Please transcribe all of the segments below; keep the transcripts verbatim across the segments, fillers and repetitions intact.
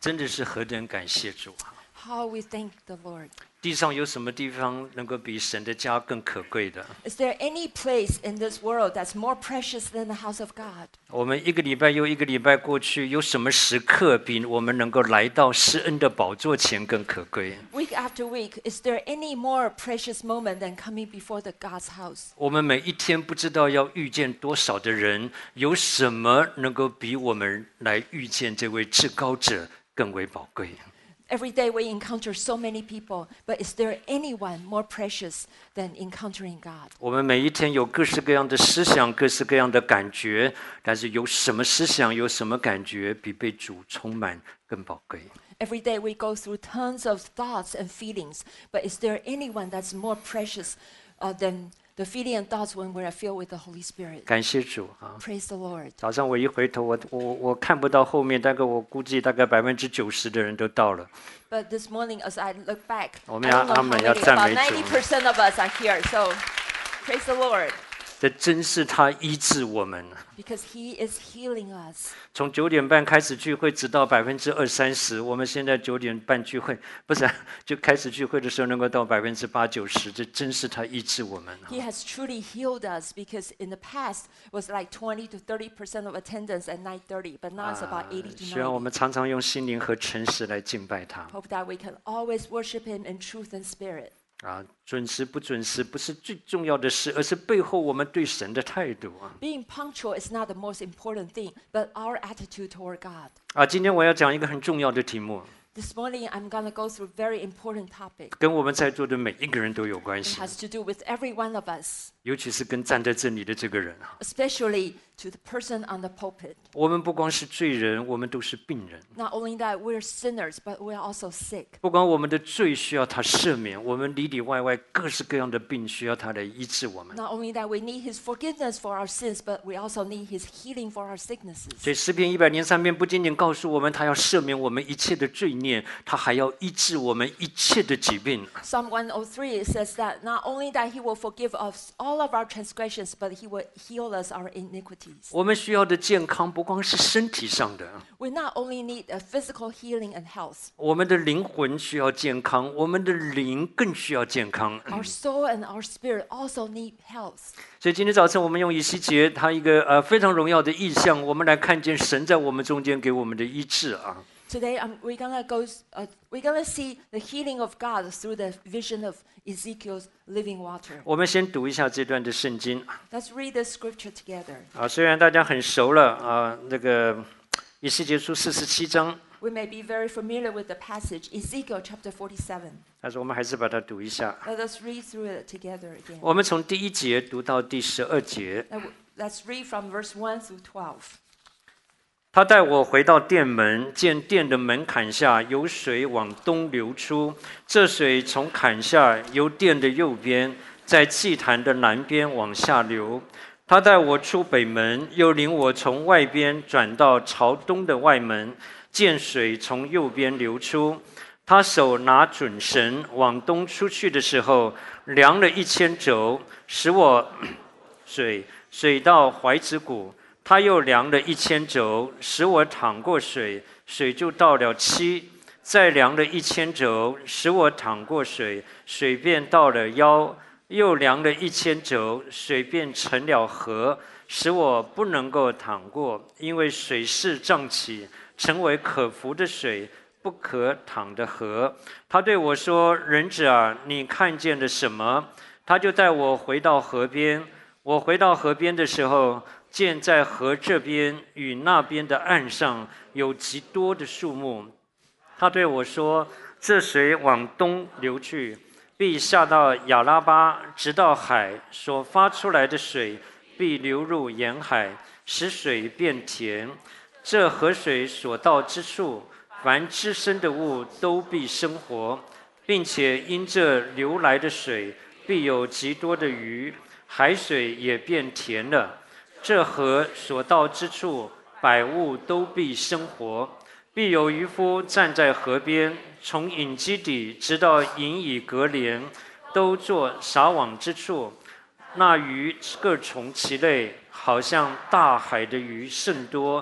真的是何等感谢主啊！ How we thank the Lord. 地上有什么地方能够比神的家更可贵的？ Is there any place in this world that's more precious than the house of God? 我们一个礼拜又一个礼拜过去，有什么时刻比我们能够来到施恩的宝座前更可贵？ Week after week, is there any more precious moment than coming before the God's house? 我们每一天不知道要遇见多少的人，有什么能够比我们来遇见这位至高者更为宝贵？ Every day we encounter so many people, but is there anyone more precious than encountering God? 我们每一天有各式各样的思想，各式各样的感觉，但是有什么思想，有什么感觉，比被主充满更宝贵？ Every day we go through tons of thoughts and feelings, but is there anyone that's more precious uh, than the feeling and thoughts when we are filled with the Holy Spirit? 感谢主啊！ Praise the Lord. 早上我一回头，我我我看不到后面，大概我估计大概百分之九十的人都到了。 But this morning, as I look back, 我 I 们要 don't know 阿 how 们要 many, 赞 about 美主。 ninety percent of us are here. So, praise the Lord, 这真是他医治我们。 because He is healing us. 从九点半开始聚会，直到百分之二三十。我们现在九点半聚会，不是就开始聚会的时候能够到百分之八九十，这真是他医治我们。 He has truly healed us, because in the past was like twenty to thirty percent of attendance at nine thirty, but now it's about eighty to 希望我 ninety. 们常常用心灵和诚实来敬拜他。 Hope that we can always worship Him in truth and spirit. 啊，准时不准时不是最重要的事，而是背后我们对神的态度啊。 Being punctual is not the most important thing, but our attitude toward God. 啊，今天我要讲一个很重要的题目， This morning, I'm going to go through a very important topic. 跟我们在座的每一个人都有关 It 系， has to do with every one of us, 尤其是跟站在这里的这个人啊。 especially to the person on the pulpit. 我们不光是罪人，我们都是病人。 Not only that, we're sinners, but we're also sick. 不管我们的罪需要他赦免，我们里里外外各式各样的病需要他来医治我们。 Not only that, we need His forgiveness for our sins, but we also need His healing for our sicknesses. 所以诗篇一百零三篇不仅仅告诉我们他要赦免我们一切的罪孽，他还要医治我们一切的疾病。 Psalm one oh three says that not only that He will forgive us all of our transgressions, but He will heal us our iniquities. 我们需要的健康不光是身体上的， We not only need a physical healing and health, 我们的灵魂需要健康，我们的灵更需要健康。 our soul and our spirit also need health. 所以今天早晨我们用以西结他一个呃非常荣耀的意象，我们来看见神在我们中间给我们的医治啊。 Today, um, we're gonna go. Uh, we're gonna see the healing of God through the vision of Ezekiel's living water. 我们先读一下这段的圣经 Let's read the scripture together. 啊，虽然大家很熟了啊，那个以西结书四十七章， We may be very familiar with the passage, Ezekiel chapter forty-seven. 但是我们还是把它读一下。 Let us read through it together again. 我们从第一节读到第十二节。 Now, let's read from verse one through twelve. 他带我回到殿门，见殿的门槛下有水往东流出，这水从坎下由殿的右边，在祭坛的南边往下流。他带我出北门，又领我从外边转到朝东的外门，见水从右边流出。他手拿准绳往东出去的时候，量了一千肘，使我水水到怀子骨。他又量了一千肘，使我淌过水，水就到了七。再量了一千肘，使我淌过水，水便到了腰。又量了一千肘，水便成了河，使我不能够淌过，因为水势涨起，成为可服的水，不可淌的河。他对我说：“人子啊，你看见了什么？”他就带我回到河边。我回到河边的时候，见在河这边与那边的岸上有极多的树木。他对我说：“这水往东流去，必下到亚拉巴，直到海，所发出来的水必流入沿海，使水变甜。这河水所到之处，凡滋生的物都必生活，并且因这流来的水，必有极多的鱼，海水也变甜了。这河所到之处，百物都必生活。必有渔夫站在河边，从隐基底直到隐以隔帘，都做撒网之处。那鱼各从其类，好像大海的鱼甚多。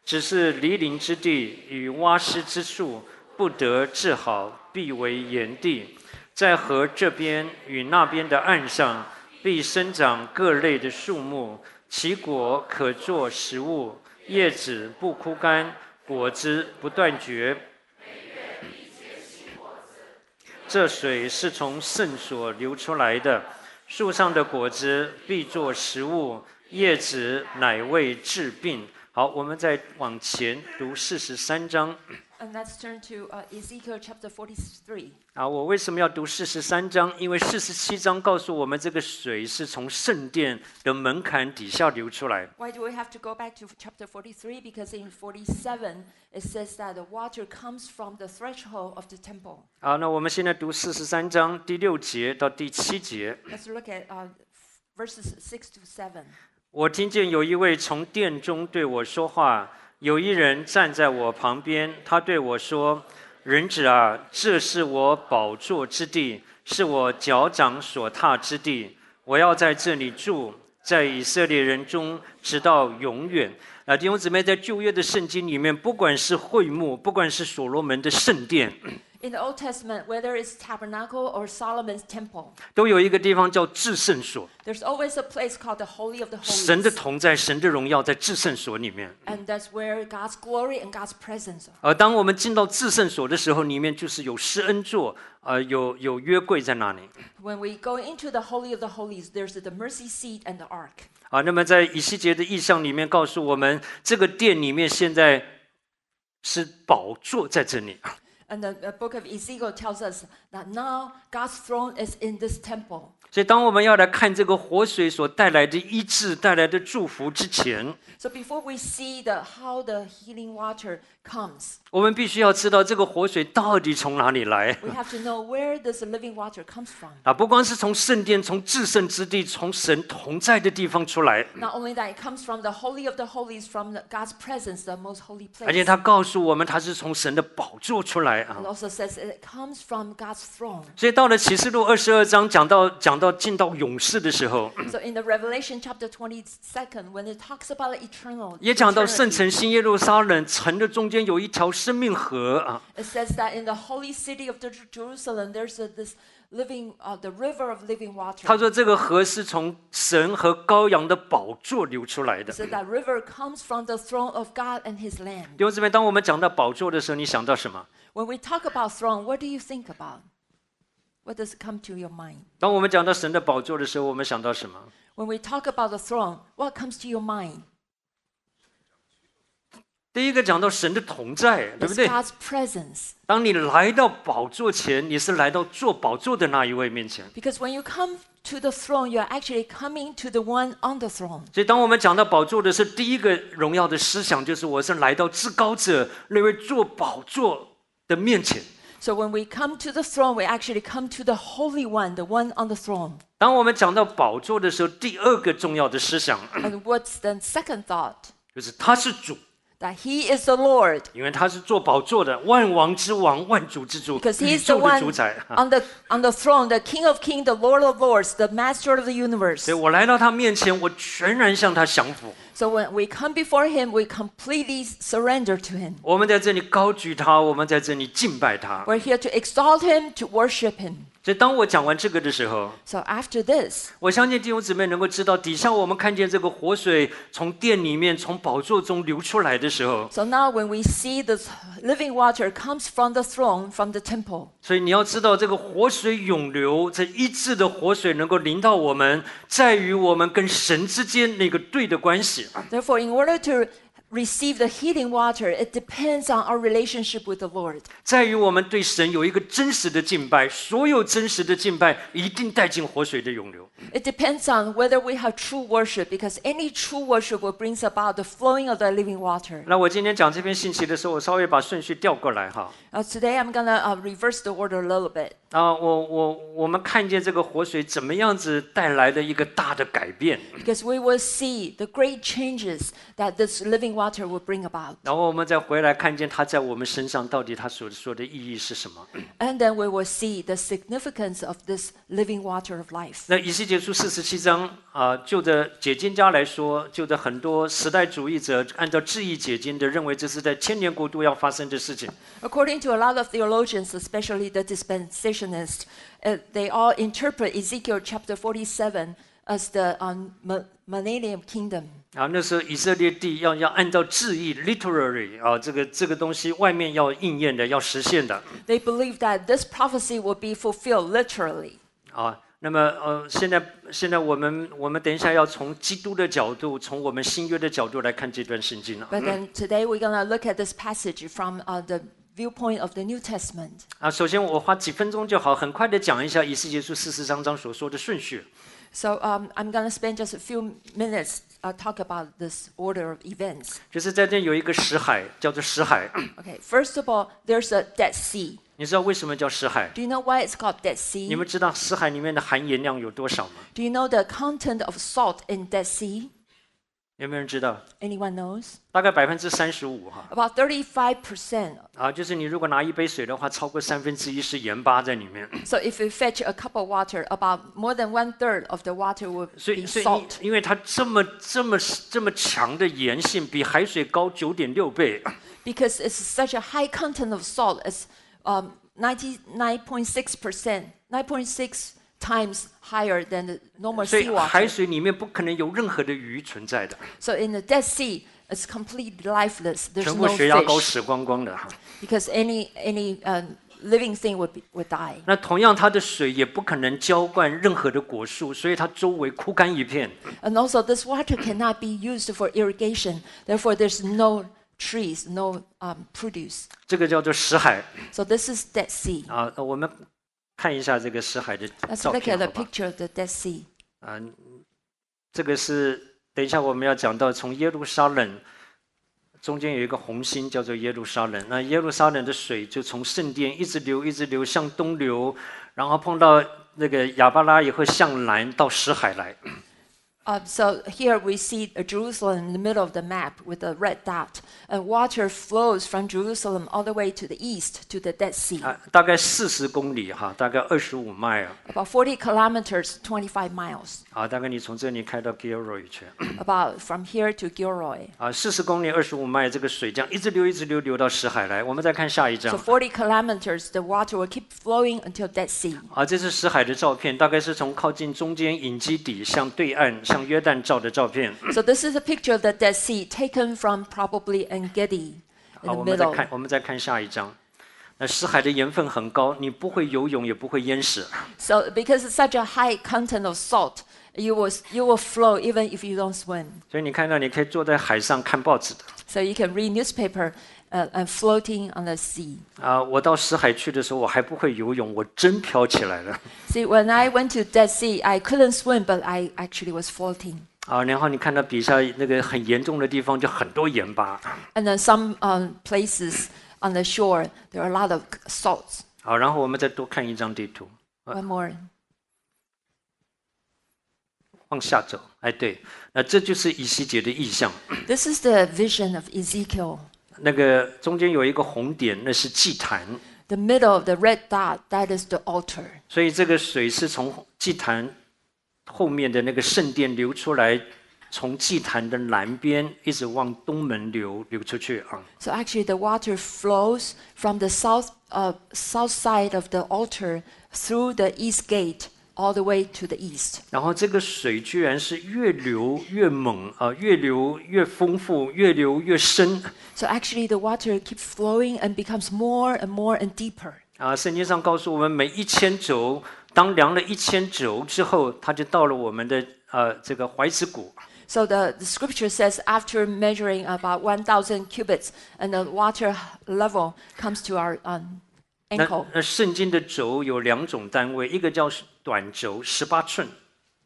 只是离陵之地与洼湿之处不得治好，必为炎地。在河这边与那边的岸上，必生长各类的树木，其果可作食物，叶子不枯干，果子不断绝。这水是从圣所流出来的，树上的果子必作食物，叶子乃为治病。好，我们再往前读四十三章。 And let's turn to uh, Ezekiel chapter forty-three. 啊，我为什么要读四十三章？因为四十七章告诉我们，这个水是从圣殿的门槛底下流出来。 Why do we have to go back to chapter forty-three? Because in forty-seven it says that the water comes from the threshold of the temple. 好，那我们现在读四十三章第六节到第七节。 Let's look at uh, verses six to seven. 我听见有一位从殿中对我说话，有一人站在我旁边，他对我说：“人子啊，这是我宝座之地，是我脚掌所踏之地。我要在这里住，在以色列人中，直到永远。”啊，弟兄姊妹，在旧约的圣经里面，不管是会幕，不管是所罗门的圣殿， In the Old Testament, whether it's tabernacle or Solomon's temple, 都有一个地方叫至圣所。 there's always a place called the Holy of the 神的 Holies. 同在，神的荣耀在至圣所里面。 And that's where God's glory and God's presence are. 而当我们进到至圣所的时候，里面就是有施恩座，呃，有有约柜在那里。 When we go into the Holy of the Holies, there's the mercy seat and the ark. 啊，那么在以西结的意象里面告诉我们，这个殿里面现在是宝座在这里。 And the, the book of Ezekiel tells us that now God's throne is in this temple. 所以，当我们要来看这个活水所带来的医治、带来的祝福之前， So before we see the, how the healing water comes, 我们必须要知道这个活水到底从哪里来。 we have to know where this living water comes from. 啊，不光是从圣殿、从至圣之地、从神同在的地方出来， Not only that, it comes from the Holy of the Holies, from the, God's presence, the most holy 而且 place. 他告诉我们，他是从神的宝座出来啊 It。also says it comes from God's throne. 所以到了启示录二十二章，讲到讲到进到永世的时候， So in the Revelation chapter twenty-second, when it talks about eternal, 也讲到圣 eternity, 城新耶路撒冷城的中间有一条生命河啊。 it says that in the holy city of the Jer- Jerusalem, there's a, this living, uh, the river of living water. 他说这个河是从神和羔羊的宝座流出来的。 So that river comes from the throne of God and His Lamb. 弟兄姊妹，当我们讲到宝座的时候，你想到什么？ When we talk about throne, what do you think about? What does it come to your mind? 当我们讲到神的宝座的时候，我们想到什么？ When we talk about the throne, what comes to your mind? 第一个讲到神的同在，对不 It's 对？ God's presence. 当你来到宝座前，你是来到坐宝座的那一位面前。 Because when you come to the throne, you're actually coming to the one on the throne. 所以，当我们讲到宝座的时候，第一个荣耀的思想就是我是来到至高者那位坐宝座的面前。 So when we come to the throne, we actually come to the Holy One, the one on the throne. 当我们讲到宝座的时候，第二个重要的思想 And what's the second thought? 就是他是主， That He is the Lord. 因为他是坐宝座的，万王之王，万主之主， Because 宇 He's the 宙的 one 主宰。 on the, on the throne, the King of Kings, the Lord of Lords, the Master of the universe. 所以我来到他面前，我全然向他降服。 So when we come before Him, we completely surrender to Him. 我们在这里高举他，我们在这里敬拜他。 We're here to exalt Him, to worship Him. 所以，当我讲完这个的时候， So after this, 我相信弟兄姊妹能够知道，底下我们看见这个活水从殿里面、从宝座中流出来的时候， so now when we see this living water comes from the throne, from the temple. 所以你要知道，这个活水涌流，这医治的活水能够临到我们，在于我们跟神之间那个对的关系。 Therefore, in order to receive the healing water, it depends on our relationship with the Lord. 在于我们对神有一个真实的敬拜，所有真实的敬拜一定带进活水的涌流。 It depends on whether we have true worship, because any true worship will bring about the flowing of the living water. 那我今天讲这篇信息的时候，我稍微把顺序调过来哈。 Uh, today, I'm gonna uh, reverse the order a little bit. 啊，我我我们看见这个活水怎么样子带来的一个大的改变。 Because we will see the great changes that this living water will bring about. 然后我们再回来看见他在我们身上到底他所说的意义是什么。 And then we will see the significance of this living water of life. 那以西结书四十七章啊，就着解经家来说，就着很多时代主义者按照质疑解经的，认为这是在千年国度要发生的事情。 According to a lot of theologians, especially the dispensationalists, uh, they all interpret Ezekiel chapter forty-seven as the um, millennium kingdom. 啊，那时候以色列地要要按照字义 （literary） 啊，这个这个东西外面要应验的，要实现的。 They believe that this prophecy will be fulfilled literally. 啊，那么呃，现在现在我们我们等一下要从基督的角度，从我们新约的角度来看这段圣经了。 But then today we're gonna look at this passage from uh, the viewpoint of the New Testament. 啊，首先我花几分钟就好，很快的讲一下以西结书四十三章所说的顺序。 So um, I'm gonna spend just a few minutes uh, talk about this order of events. 就是在这有一个死海，叫做死海。 Okay, first of all, there's a Dead Sea. 你知道为什么叫死海？ Do you know why it's called Dead 你 Sea? 们知道死海里面的含盐量有多少吗？ Do you know the content of salt in Dead Sea? 有没有人知道？ Anyone knows? 大概百分之三十五哈。 About thirty-five percent. 啊，就是你如果拿一杯水的话，超过三分之一是盐巴在里面。 So if you fetch a cup of water, about more than one third of the water will 所 be 以，所以 salt. 因为它这么这么这么强的盐性，比海水高九点六倍。 Because it's such a high content of salt, it's um, ninety-nine point six percent, nine point six times higher than the normal 所以海 seawater. 水里面不可能有任何的鱼存在的， So in the Dead Sea, it's completely lifeless. There's 全部 no 血压高 fish 死光光的哈。 because any any uh, living thing would be, would die. 那同样，它的水也不可能浇灌任何的果树，所以它周围枯干一片。 And also, this water cannot be used for irrigation. Therefore, there's no trees, no um, produce. 这个叫做死海 So this is Dead Sea. 啊。呃我们看一下这个死海的 Let's 照 look 片 at the 好吧？ picture of the Dead Sea. 啊，这个是等一下我们要讲到从耶路撒冷中间有一个红心叫做耶路撒冷，那耶路撒冷的水就从圣殿一直流一直流向东流，然后碰到那个亚巴拉以后向南到死海来。 Uh, so here we see uh, Jerusalem in the middle of the map with a red dot. And water flows from Jerusalem all the way to the east to the Dead Sea. 啊，大概四十公里哈，大概二十五迈啊， About forty kilometers, twenty-five miles. 啊，大概你从这里开到 Gilroy 去， About from here to Gilroy. 啊，四十公里二十五迈，这个水这样一直流一直流流到死海来。我们再看下一 So 张， forty kilometers, the water will keep flowing until Dead Sea. 啊，这是死海的照片，大概是从靠近中间隐基底向对岸向约旦照的照片。 So this is a picture of the Dead Sea taken from probably En-Gedi in 好， the 我们再 middle. 看，我们再看下一张。那死海的盐分很高，你不会游泳也不会淹死。 So because it's such a high content of salt, you will, you will flow even if you don't swim. 所以你看到，你可以坐在海上看报纸的。 So you can read newspaper uh, and floating on the sea. 啊，我到死海去的时候，我还不会游泳，我真飘起来了。 See, when I went to Dead Sea, I couldn't swim, but I actually was floating. 啊，然后你看到底下那个很严重的地方，就很多盐巴。 And then some um, places on the shore, there are a lot of salts. 好，然后我们再多看一张地图， One more. 往下走。哎，对，那这就是以西结的意象。 This is the vision of Ezekiel. 那个中间有一个红点，那是祭坛， The middle of the red dot, that is the altar. 所以这个水是从祭坛后面的那个圣殿流出来，从祭坛的南边一直往东门流流出去啊。 So actually, the water flows from the south, uh, south side of the altar through the east gate all the way to the east. 然后这个水居然是越流越猛啊，越流越丰富，越流越深 So actually, the water keeps flowing and becomes more and more and deeper. 啊。圣经上告诉我们，每一千轴，当量了一千轴之后，它就到了我们的呃这个怀子骨。 So the, the scripture says after measuring about one thousand cubits and the water level comes to our um, 那 ankle. 那圣经的轴有两种单位，一个叫短轴十八寸，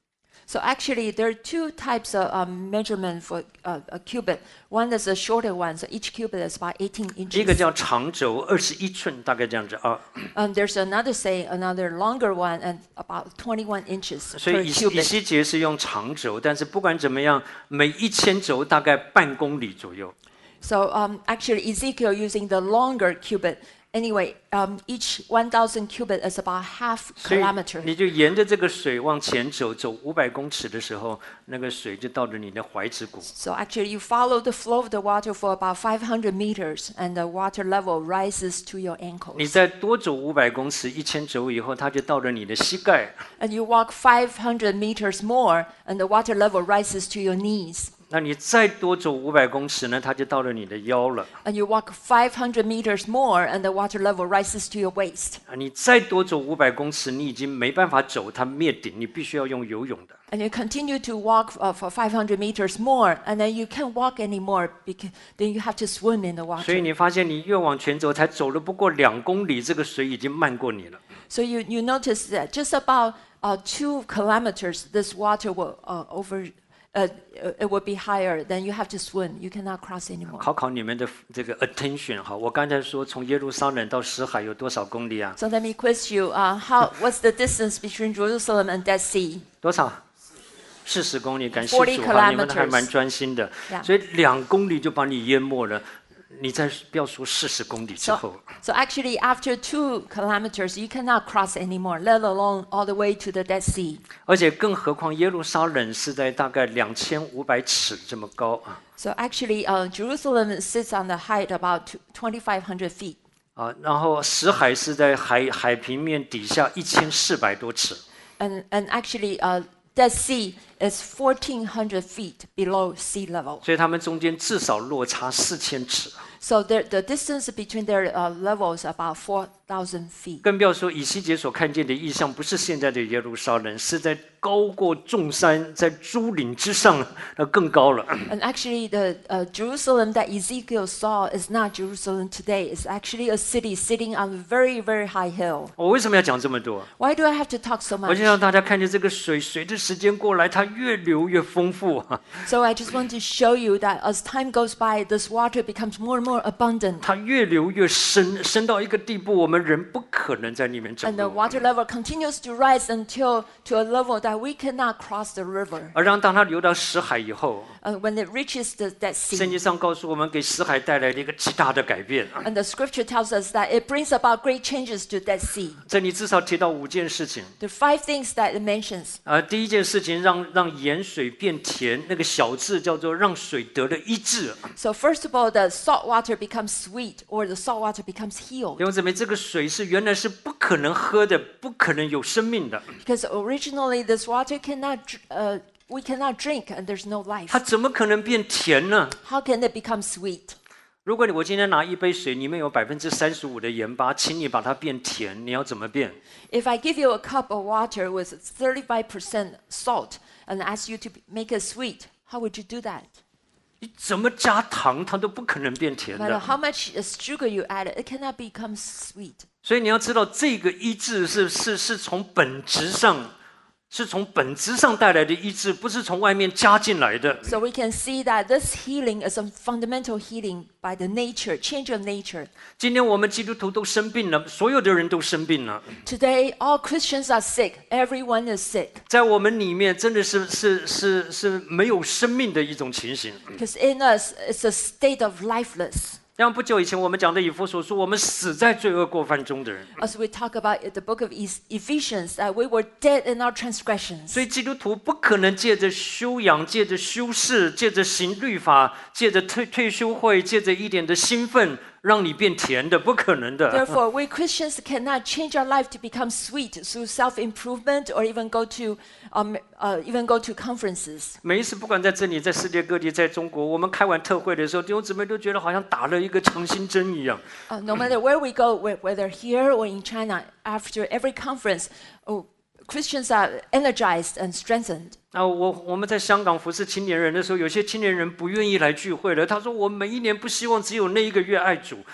So actually, there are two types of um, measurement for uh, a cubit. One is a shorter one, so each cubit is about eighteen 一个 inches. 叫长轴，二十一寸，大概这样子啊。 And there's another, say, another longer one, and about twenty-one inches 所 per 以以西以 cubit. 西结是用长轴，但是不管怎么样，每一千轴大概半公里左右。 So um, actually, Ezekiel using the longer cubit. Anyway, um, each one thousand cubit is about half 所以 kilometer. 你就沿着这个水往前走，走五百公尺的时候，那个水就到了你的怀指骨。 So actually, you follow the flow of the water for about five hundred meters, and the water level rises to your 你 ankles. 再多走五百公尺，一千轴以后，它就到了你的膝盖。 And you walk five hundred meters more, and the water level rises to your knees. 那你再多走五百公尺呢，它就到了你的腰了。 And you walk five hundred meters more, and the water level rises to your waist. 啊，你再多走五百公尺，你已经没办法走它灭顶，你必须要用游泳的。 And you continue to walk uh, for five hundred meters more, and then you can't walk anymore because then you have to swim in the 所以 water. 你发现你越往前走，才走了不过两公里，这个水已经漫过你了。 So you, you notice that just about uh, two kilometers, this water will uh, over, uh, it will be higher. Then you have to swim. You cannot cross anymore. 考考你们的这个 attention 哈，我刚才说从耶路撒冷到死海有多少公里啊？ So let me quiz you. Uh, how what's the distance between Jerusalem and Dead Sea? 多少？四十公里，感谢 40 主哈，你们 kilometers 还蛮专心的。 Yeah. 所以两公里就把你淹没了，你再不要说四十公里之 So, 后。 so actually, after two kilometers, you cannot cross anymore, let alone all the way to the Dead Sea. 而且更何况耶路撒冷是在大概两千五百尺这么高啊 So actually, uh, Jerusalem sits on the height about twenty-five hundred feet. 啊，然后死海是在海海平面底下一千四百多尺。 And, and actually, uh, Dead Sea is fourteen hundred feet below sea level. 所以他们中间至少落差四千尺， So there, the distance between their uh, levels about four thousand feet. 更不要说以西结所看见的异象，不是现在的耶路撒冷，是在高过众山，在诸岭之上，那更高了。 And actually, the uh, Jerusalem that Ezekiel saw is not Jerusalem today. It's actually a city sitting on a very, very high hill. 我为什么要讲这么多？ Why do I have to talk so 我 much? 就让大家看见这个水，随着时间过来，它越流越丰富啊， So I just want to show you that as time goes by, this water becomes more and more abundant. 它越流越深，深到一个地步，我们人不可能在里面走 And the 路。 water level continues to rise until to a level that we cannot cross the river. 而让当它流到死海以后， And when it reaches the Dead 圣 Sea, 经上告诉我们，给死海带来了一个极大的改变。 and the scripture tells us that it brings about great changes to Dead Sea. 这里至少提到五件事情。 There are five things that it mentions. 啊，第一件事情让让盐水变甜，那个小字叫做让水得了医治。 So first of all, the salt water becomes sweet, or the salt water becomes healed. 弟兄姊妹，这个水是原来是不可能喝的，不可能有生命的， Because originally this water cannot, dr- uh, we cannot drink, and there's no life. 它怎么可能变甜呢？ How can it become sweet? 如果你我今天拿一杯水，里面有百分之三十五的盐巴，请你把它变甜，你要怎么变？ If I give you a cup of water with thirty-five percent salt and ask you to make it sweet, how would you do that? 你怎么加糖，它都不可能变甜 No matter 的。 how much uh, sugar you add, it cannot become sweet. 所以你要知道，这个医治是是是从本质上，是从本质上带来的医治，不是从外面加进来的。 So we can see that this healing is a fundamental healing by the nature, change of nature. 今天我们基督徒都生病了，所有的人都生病了， Today, all Christians are sick. Everyone is sick. 在我们里面真的是是是是没有生命的一种情形。 Because in us, it's a state of lifeless. 像不久以前我们讲的以弗所说，我们死在罪恶过犯中的人。 As we talk about in the book of Eph- Ephesians, that we were dead in our transgressions. 所以基督徒不可能借着修养、借着修饰、借着行律法、借着退退休会、借着一点的兴奋，让你变甜的，不可能的。 Therefore, we Christians cannot change our life to become sweet through self-improvement or even go to, um, uh, even go to conferences. 每一次，不管在这里，在世界各地，在中国，我们开完特会的时候，弟兄姊妹都觉得好像打了一个强心针一样。 Uh, no matter where we go, whe- whether here or in China, after every conference, oh, Christians are energized and strengthened. 啊，我我们在香港服侍青年人的时候，有些青年人不愿意来聚会了。他说：“我每一年不希望只有那一个月爱主。”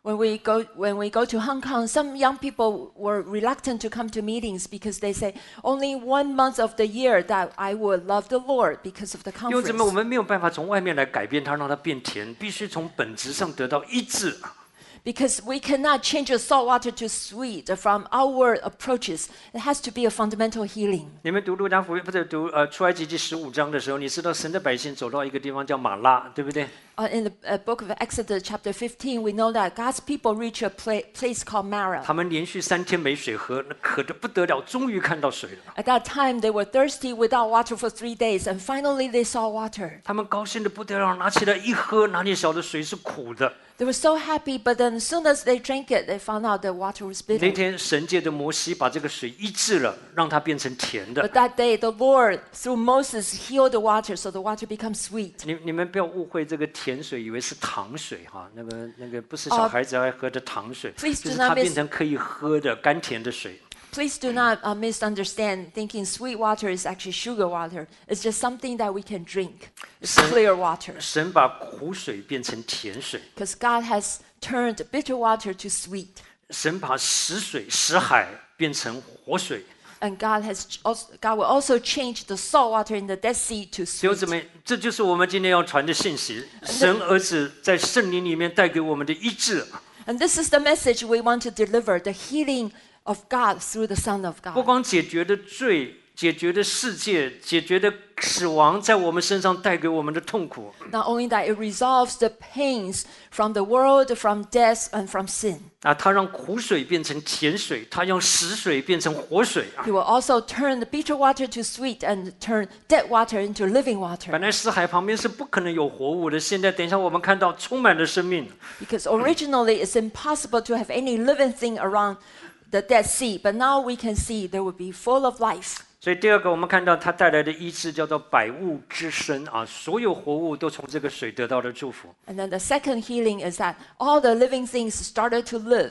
When we go when we go to Hong Kong, some young people were reluctant to come to meetings because they say only one month of the year that I would love the Lord because of the 弟兄姊妹，我 conference. 们没有办法从外面来改变它，让它变甜，必须从本质上得到医治。 Because we cannot change the salt water to sweet from outward approaches. It has to be a fundamental healing. 你们读路加福音，不是读呃出埃及记十五章的时候，你知道神的百姓走到一个地方叫马拉，对不对？ Uh, in the uh, book of Exodus, chapter fifteen, we know that God's people reach a pla- place called Marah. 他们连续三天没水喝，那渴得不得了，终于看到水了。 At that time, they were thirsty without water for three days, and finally they saw water. 他们高兴得不得了，拿起来一喝，哪里晓得水是苦的？ They were so happy, but then as soon as they drank it, they found out the water was 那 bitter. 天神借着摩西把这个水医治了，让它变成甜的。 But that day, the Lord, through Moses, healed the water, so the water becomes sweet. 你你们不要误会这个甜水，以为是糖水哈，那个那个不是小孩子爱喝的糖水， please 就 do 是 not 它 miss- 变成可以喝的甘甜的水。 Please do not uh, misunderstand thinking sweet water is actually sugar water. It's just something that we can drink. It's Sen- clear water. 神把苦水变成甜水， Because God has turned bitter water to sweet. 神把死水、死海变成活水。 And God has also, God will also change the salt water in the Dead Sea to 弟兄 sweet. 姊妹，这就是我们今天要传的信息。神儿子在圣灵里面带给我们的医治， And this is the message we want to deliver, the healing of God through the Son of 不 God. 光解决的罪，解决的世界，解决的死亡，在我们身上带给我们的痛苦。 Not only that, it resolves the pains from the world, from death, and from sin. 啊，他让苦水变成甜水，他让死水变成活水啊！ He will also turn the bitter water to sweet and turn dead water into living 本 water. 来死海旁边是不可能有活物的，现在等一下我们看到充满了生命。 Because originally it's impossible to have any living thing around the Dead Sea, but now we can see there will be full of life. 所以第二个，我们看到它带来的医治叫做百物之生啊，所有活物都从这个水得到了祝福。 And then the second healing is that all the living things started to live.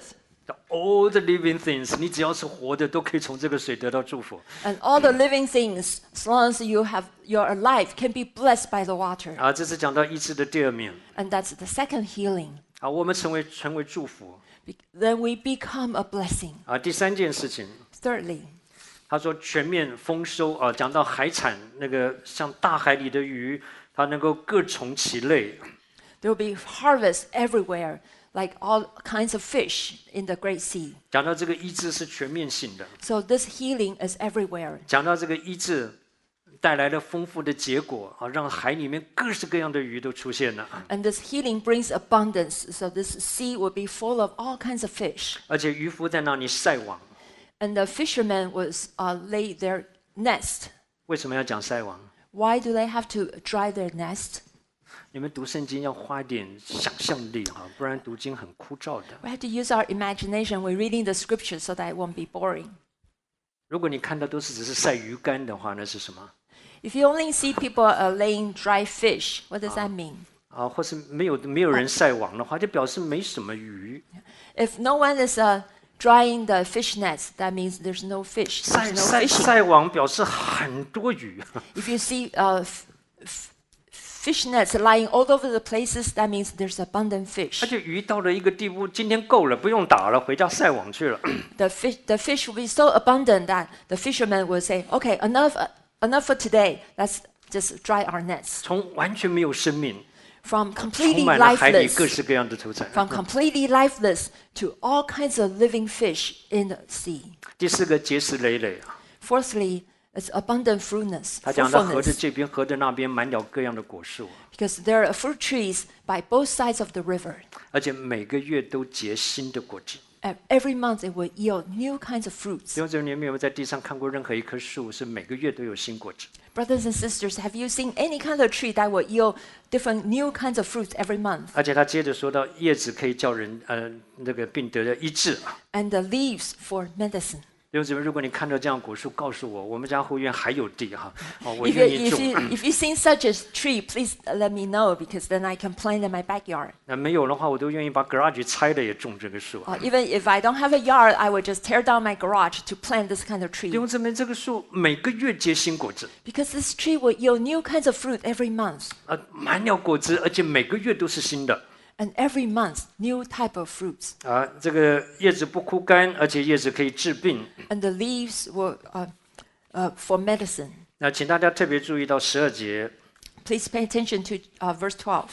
All the living things， 你只要是活的，都可以从这个水得到祝福 And all the living things, as long as you have you're alive, can be blessed by the water. 啊。这是讲到医治的第二面 And that's the second healing. 啊，我们成为成为祝福 Be- Then we become a blessing. 啊。第三件事情， Thirdly, 他说全面丰收啊，讲到海产那个像大海里的鱼，它能够各从其类。 there will be harvest everywhere, like all kinds of fish in the Great Sea. 讲到这个医治是全面性的， So this healing is everywhere. 讲到这个医治带来了丰富的结果啊，让海里面各式各样的鱼都出现了， And this healing brings abundance. So this sea will be full of all kinds of fish. 而且渔夫在那里晒网。 And the fishermen was uh, lay their nest. 为什么要讲晒网？ Why do they have to dry their nest? 你们读圣经要花一点想象力哈，不然读经很枯燥的。 We have to use our imagination when reading the scriptures so that it won't be boring. 如果你看到都是只是晒鱼干的话，那是什么？ If you only see people uh, laying dry fish, what does that mean? 啊，或是没有没有人晒网的话，就表示没什么鱼。 If no one is uh, drying the fish nets, that means there's no fish. 晒 There's no 晒 fishing. 晒网表示很多鱼。 If you see uh, f- f- fish nets lying all over the places, that means there's abundant 而 fish. 且鱼到了一个地步，今天够了，不用打了，回家晒网去了。 The fish, the fish will be so abundant that the fishermen will say, "Okay, enough, uh, enough for today. Let's just dry our nets." 从完全没有生命， From 充 completely 满了海里 lifeless, 各式各样的土产。 from completely lifeless to all kinds of living fish in the sea. 第四个结实累累啊， Fourthly, it's abundant fruitfulness, 他讲到河的 fruitfulness, 这边，河的那边满了各样的果树， because there are fruit trees by both sides of the river. 而且每个月都结新的果子。 And every month it will yield new kinds of 弟 fruits. 兄姊妹，你们有没有在地上看过任何一棵树是每个月都有新果子？ Brothers and sisters, have you seen any kind of tree that will yield different new kinds of fruits every month? 而且他接着说到，叶子可以叫人呃那个病得的医治。 And the leaves for medicine. 弟兄姊妹，如果你看到这样果树，告诉我，我们家后院还有地哈，哦，我 If you, 愿意 if 种。 you, if you've seen such a tree, please let me know because then I can plant in my backyard. 那没有的话，我都愿意把 garage 拆了也种这个树。 Or even if I don't have a yard, I will just tear down my garage to plant this kind of 弟 tree. 兄姊妹，这个树每个月结新果子， Because this tree will yield new kinds of fruit every month. 呃，满了果子，而且每个月都是新的。 And every month, new type of fruits. 啊，这个叶子不枯干，而且叶子可以治病。 And the leaves were uh, uh, for medicine. 那请大家特别注意到十二节， Please pay attention to uh, verse twelve.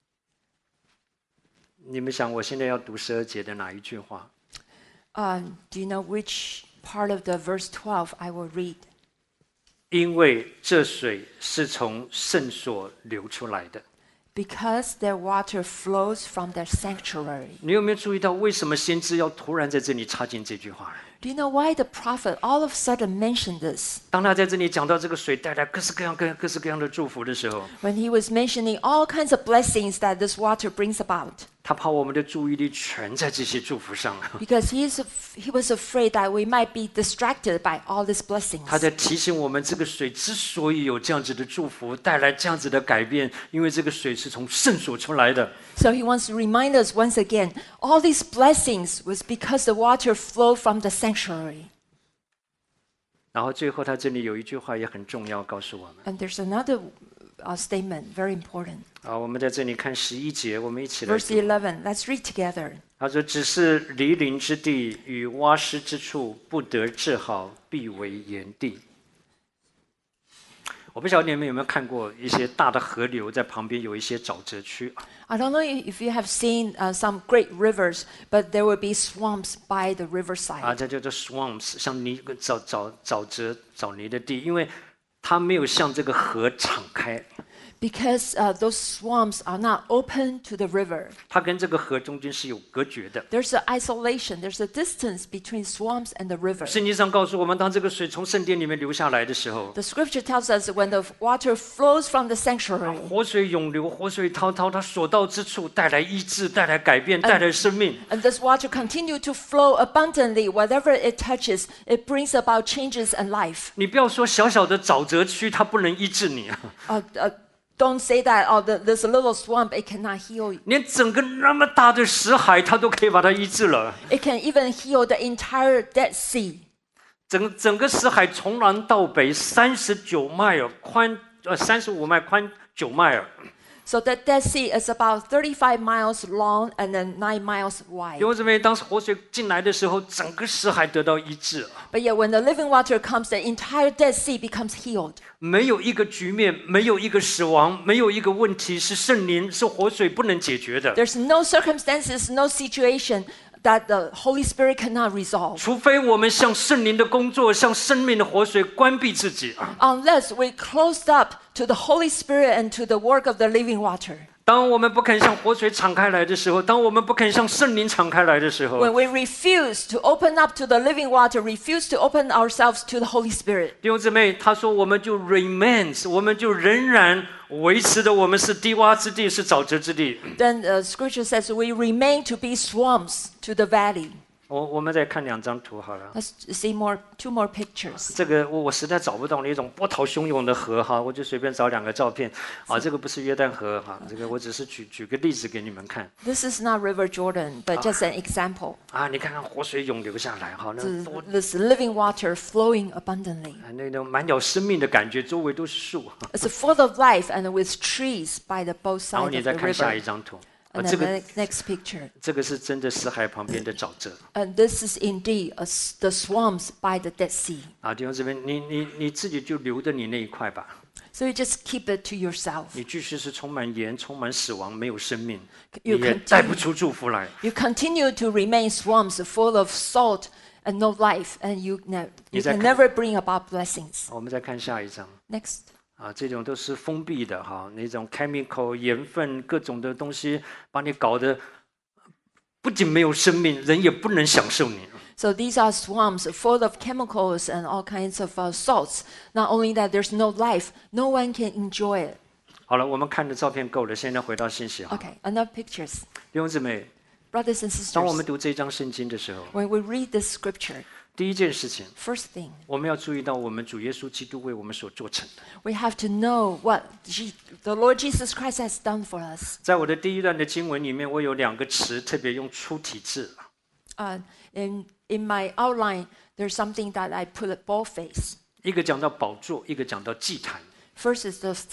你们想我现在要读十二节的哪一句话？ Uh, do you know which part of the verse twelve I will read? 因为这水是从圣所流出来的。 Because their water flows from their sanctuary. 你有没有注意到为什么先知要突然在这里插进这句话？ Do you know why the prophet all of a sudden mentioned this? 当他在这里讲到这个水带来各式各样、各各式各样的祝福的时候， When he was mentioning all kinds of blessings that this water brings about. 他怕我们的注意力全在这些祝福上。 Because he, is, he was afraid that we might be distracted by all these blessings. 他在提醒我们，这个水之所以有这样子的祝福，带来这样子的改变，因为这个水是从圣所出来的。 So he wants to remind us once again, all these blessings was because the water flowed from the sanctuary. 然后最后他这里有一句话也很重要，告诉我们。 And there's another uh, statement, very important. 啊，我们在这里看十一节，我们一起来 Verse 读。 eleven, let's read together. 他说：“只是离林之地与洼湿之处不得治好，必为炎地。”我不晓得你们有没有看过一些大的河流在旁边有一些沼泽区。 I don't know if you have seen uh, some great rivers, but there will be swamps by the 啊， riverside. 这叫做 swamps， 像泥沼沼沼泽沼泥的地，因为它没有向这个河敞开， Because uh, those swamps are not open to the river. 它跟这个河中间是有隔绝的。 There's an isolation, there's a distance between swamps and the river. 圣经上告诉我们，当这个水从圣殿里面流下来的时候， The scripture tells us when the water flows from the sanctuary, 活水涌流，活水滔滔，它所到之处带来医治，带来改变，带来生命。 and this water continue to flow abundantly. Whatever it touches, it brings about changes in life. 你不要说小小的沼泽区，它不能医治你啊！ Uh, uh, don't say that, oh, the, there's a little swamp, it cannot heal you. 连整个那么大的死海，它都可以把它医治了。 It can even heal the entire Dead Sea. 整整个死海从南到北，三十九迈尔宽，呃，三十五迈宽，九迈尔。 So the Dead Sea is about thirty-five miles long and then nine miles 弟 wide. 兄姊妹，当活水进来的时候，整个死海得到医治， But yet when the living water comes, the entire Dead Sea becomes healed. 没有一个局面，没有一个死亡，没有一个问题是圣灵是活水不能解决的。 There's no circumstances, no situation that the Holy Spirit cannot resolve. 除非我们向圣灵的工作，向生命的活水关闭自己。 Unless we closed up to the Holy Spirit and to the work of the living water. 当我们不肯向活水敞开来的时候，当我们不肯向圣灵敞开来的时候， When we refuse to open up to the living water, refuse to open ourselves to the Holy Spirit. 弟兄姊妹，他说我们就 remains， 我们就仍然维持的，我们是低洼之地，是沼泽之地。 Then the scripture says we remain to be swamps to the valley. 我我们再看两张图好了。 Let's see more, two more pictures. 这个我我实在找不到那种波涛汹涌的河哈，我就随便找两个照片。啊，这个不是约旦河哈，这个我只是举举个例子给你们看。 This is not River Jordan, but just an example. 啊，你看看活水涌流下来哈，那 This, 多 this living water flowing abundantly. 啊那种满有生命的感觉，周围都是树。 It's full of life and with trees by the both 然后 sides 你 of 再 the 看下一 river. 张图，啊， And 这 then 个 the next picture. 这个是真的死海旁边的沼泽。 And this is indeed a s the swamps by the Dead Sea. 啊，弟兄姊妹，你你你自己就留着你那一块吧。 So you just keep it to yourself. 你继续是充满盐、充满死亡、没有生命，你 You 也 continue- 带不出祝福来。 You continue to remain swamps full of salt and no life, and you, ne- you can never bring about blessings. 我们再看下一张。 Next. 啊，这种都是封闭的哈，那种 chemical 盐分各种的东西，把你搞得不仅没有生命，人也不能享受你。 So these are swamps full of chemicals and all kinds of uh, salts. Not only that, there's no life. No one can enjoy it. 好了，我们看的照片够了，现在回到信息哈。 Okay, enough pictures. 弟兄姊妹， Brothers and 当我们 sisters, 读这张圣经的时候， when we read this scripture, 第一件事情， first thing, 我们要注意到我们主耶稣基督为我们所做成的。 we have to know what Je- the Lord Jesus Christ has done for us. 在我的第一段的经文里面，我有两个词特别用粗体字。 Uh, in, in my outline, there's something that I put at boldface. 一个讲到宝座，一个讲到祭坛。 First is the throne,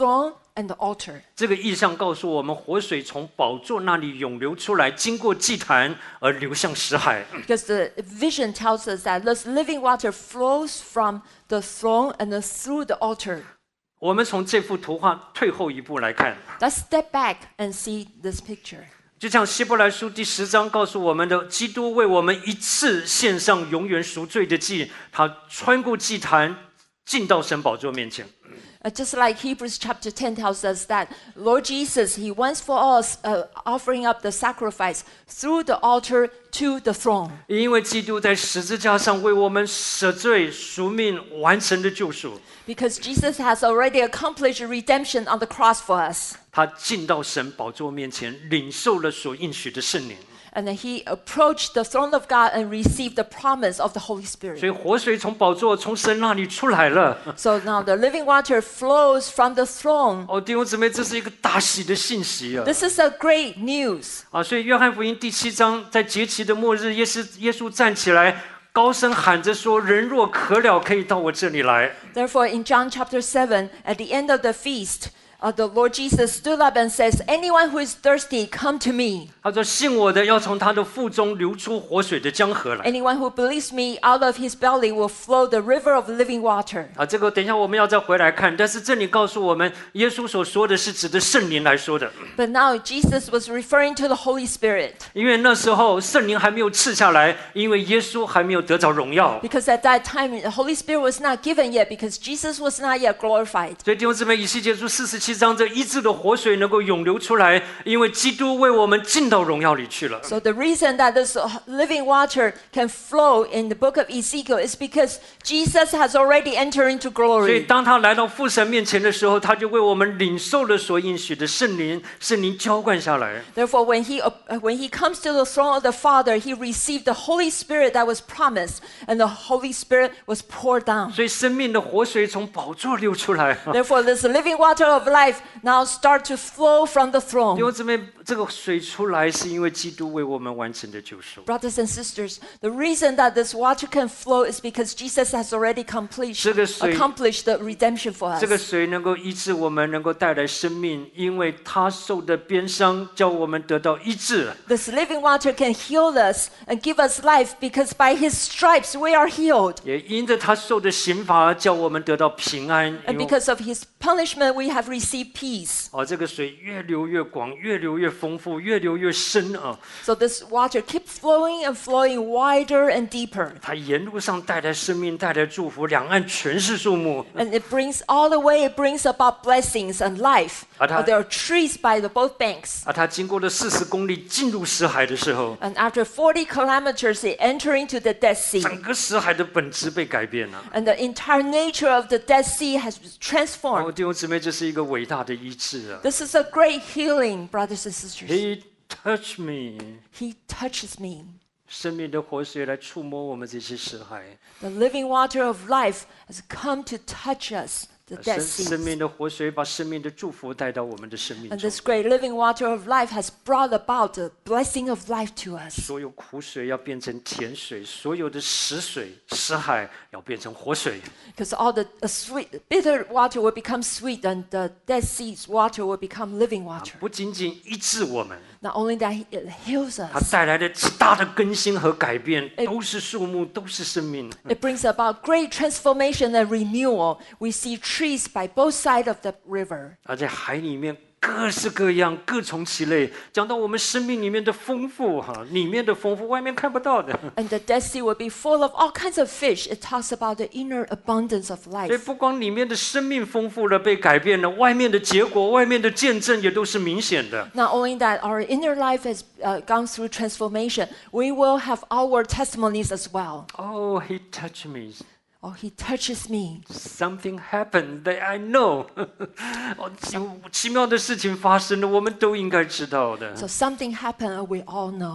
and the altar. 这个意象告诉我们，活水从宝座那里涌流出来，经过祭坛而流向死海。 Because the vision tells us that this living water flows from the throne and then through the altar. 我们从这幅图画退后一步来看， Let's step back and see this picture. 就像希伯来书第十章告诉我们的，基督为我们一次献上永远赎罪的祭，他穿过祭坛，进到神宝座面前。 Uh, just like Hebrews chapter ten tells us that Lord Jesus, he once for all uh, offering up the sacrifice through the altar to the throne. 因为基督在十字架上为我们舍罪赎命，完成的救赎。 Because Jesus has already accomplished redemption on the cross for us. 他进到神宝座面前，领受了所应许的圣灵。 And then he approached the throne of God and received the promise of the Holy 所以 Spirit. 活水从宝座从神那里出来了。 So now the living water flows from the throne. 哦，弟兄姊妹，这是一个大喜的信息啊！ This is a great news. 啊，所以约翰福音第七章，在节期的末日，耶稣耶稣站起来，高声喊着说：“人若渴了，可以到我这里来。” Therefore, in John chapter seven, at the end of the feast, uh, the Lord Jesus stood up and says, "Anyone who is thirsty, come to me. 他说：“信我的，要从他的腹中流出活水的江河来。” Anyone who believes me, out of his belly will flow the river of living water." 啊，这个等一下我们要再回来看，但是这里告诉我们，耶稣所说的是指的圣灵来说的， But now Jesus was referring to the Holy Spirit. 因为那时候圣灵还没有赐下来，因为耶稣还没有得着荣耀。 Because at that time, the Holy Spirit was not given yet because Jesus was not yet glorified. 所以弟兄姊妹，以西结书四十七章这医治的活水能够涌流出来，因为基督为我们进到荣耀里去了。 So the reason that this living water can flow in the book of Ezekiel is because Jesus has already entered into 所以 glory. 当他来到父神面前的时候，他就为我们领受了所应许的圣灵，圣灵浇灌下来。 Therefore, when he, uh, when he comes to the throne of the Father, he received the Holy Spirit that was promised, and the Holy Spirit was poured down. 所以生命的活水从宝座流出来。 Therefore, this living water of life now start to flow from the 弟 throne. 兄姊妹，这个水出来是因为基督为我们完成的救赎。 Brothers and sisters, the reason that this water can flow is because Jesus has already accomplished, 这个水- accomplished the redemption for 这个 us. 水能够医治我们，能够带来生命，因为他受的鞭伤，叫我们得到医治。 This living water can heal us and give us life because by his stripes we are healed. 也因着他受的刑罚，叫我们得到平安。 And 因为 because of his punishment, we have received peace. 哦，这个水越流越广，越流越丰富，越流越深啊！ So this water keeps flowing and flowing wider and deeper. 它沿路上带来生命，带来祝福，两岸全是树木。 And it brings all the way, it brings about blessings and life. At Uh, there are trees by the both banks. 而它经过了四十公里进入死海的时候， And after forty kilometers, they enter into the Dead Sea. 整个死海的本质被改变了。 And the entire nature of the Dead Sea has 哦， transformed. 弟兄姊妹，这是一个伟大的医治啊 This is a great healing, brothers and sisters. ！He touched me， He touches me. 生命的活水来触摸我们这些死海。 The living water of life has come to touch us, the Dead 生生命 Sea. 的活水把生命的祝福带到我们的生命 And 中。 this great living water of life has brought about the blessing of life to us. 所有苦水要变成甜水，所有的死水、死海要变成活水。 Because all the uh, sweet, bitter water will become sweet, and the Dead Sea's water will become living water. 不仅仅医治我们， Not only that, it heals 它 us. 带来的极大的更新和改变，都是树木，都是生命。 It brings about great transformation and renewal. We see trees by both sides of the river. 而在海里面各式各样、各从其类，讲到我们生命里面的丰富哈，里面的丰富，外面看不到的。 And the Dead Sea will be full of all kinds of fish. It talks about the inner abundance of 所以 life. 不光里面的生命丰富了、被改变了，外面的结果、外面的见证也都是明显的。 Not only that, our inner life has uh, gone through transformation. We will have outward testimonies as well. Oh, he touched me. Oh, he touches me. Something happened that I know 哦，有奇妙的事情发生了，我们都应该知道的。 So something happened, and we all know.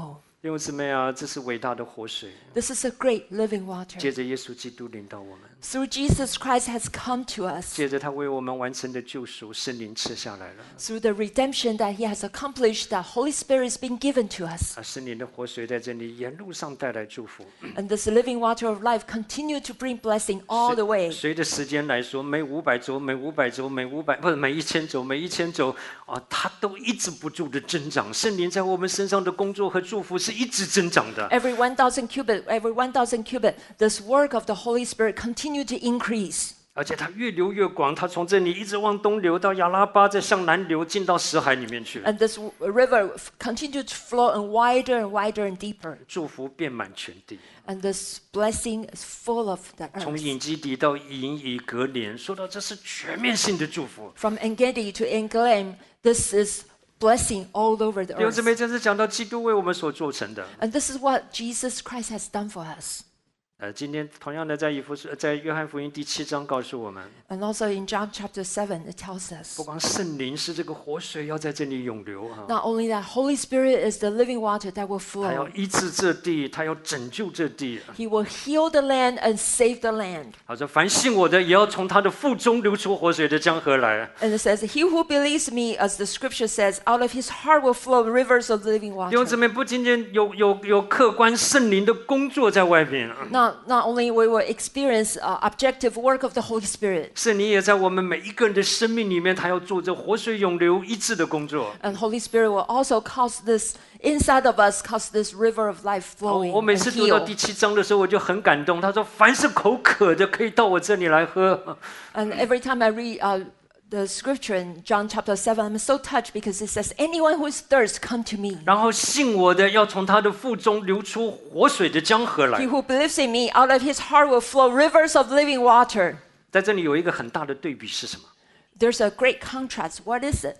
弟兄姊妹啊，这是伟大的活水， This is a great living 借 water. 着耶稣基督领导我们， Through Jesus Christ has come to us. 借着他为我们完成的救赎，圣灵赐下来了。 Through the redemption that he has accomplished, the Holy Spirit has been given to us. 啊，圣灵的活水在这里沿路上带来祝福。 And this living water of life continue to bring blessing all the way. 随着时间来说，每五百周、每五百周、每五百不是每一千周、每一千周啊，它都一直不住的增长。圣灵在我们身上的工作和祝福是一直增长的。 Every one thousand cubit, every one thousand cubit, this work of the Holy Spirit continue to increase. 而且它越流越广，它从这里一直往东流到亚拉巴，再向南流进到死海里面去。 And this w- river f- continue to flow and wider and wider and deeper. 祝福遍满全地， And this blessing is full of the 从 earth. 隐基底到隐以格连，说到这是全面性的祝福。 From Engedi to England, this is blessing all over the 弟兄姊 earth. 妹，这是讲到基督为我们所做成的。 And this is what Jesus Christ has done for us. 呃，今天同样的在以弗所，在约翰福音第七章告诉我们， And also in John chapter seven, it tells us 不光圣灵是这个活水要在这里涌流啊， not only that Holy Spirit is the living water that will 他要 flow, 医治这地，他要拯救这地。 He will heal the land and save the land. 好说，凡信我的，也要从他的腹中流出活水的江河来。 And it says, He who believes me, as the scripture says, out of his heart will flow rivers of living 弟兄姊 water. 妹，不仅仅有有有客观圣灵的工作在外面， Not, not only we will experience uh, objective work of the Holy Spirit, 圣灵也在我们每一个人的生命里面，他要做这活水涌流医治的工作。 and Holy Spirit will also cause this inside of us, cause this river of life 哦 flowing 我每 and 次读到 heal. 第七章的时候，我就很感动。他说：“凡是口渴的，可以到我这里来喝。” And every time I read uh, the scripture in John chapter seven, I'm so touched because it says, anyone who is thirst, come to me. 然后信我的，要从他的腹中流出活水的江河 He 来。 who believes in me, out of his heart will flow rivers of living water. 在这里有一个很大的对比是什么？ There's a great contrast. What is it?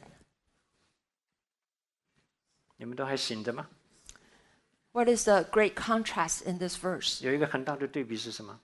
你们都还醒着吗？ What is the great contrast in this verse? 有一个很大的对比是什么？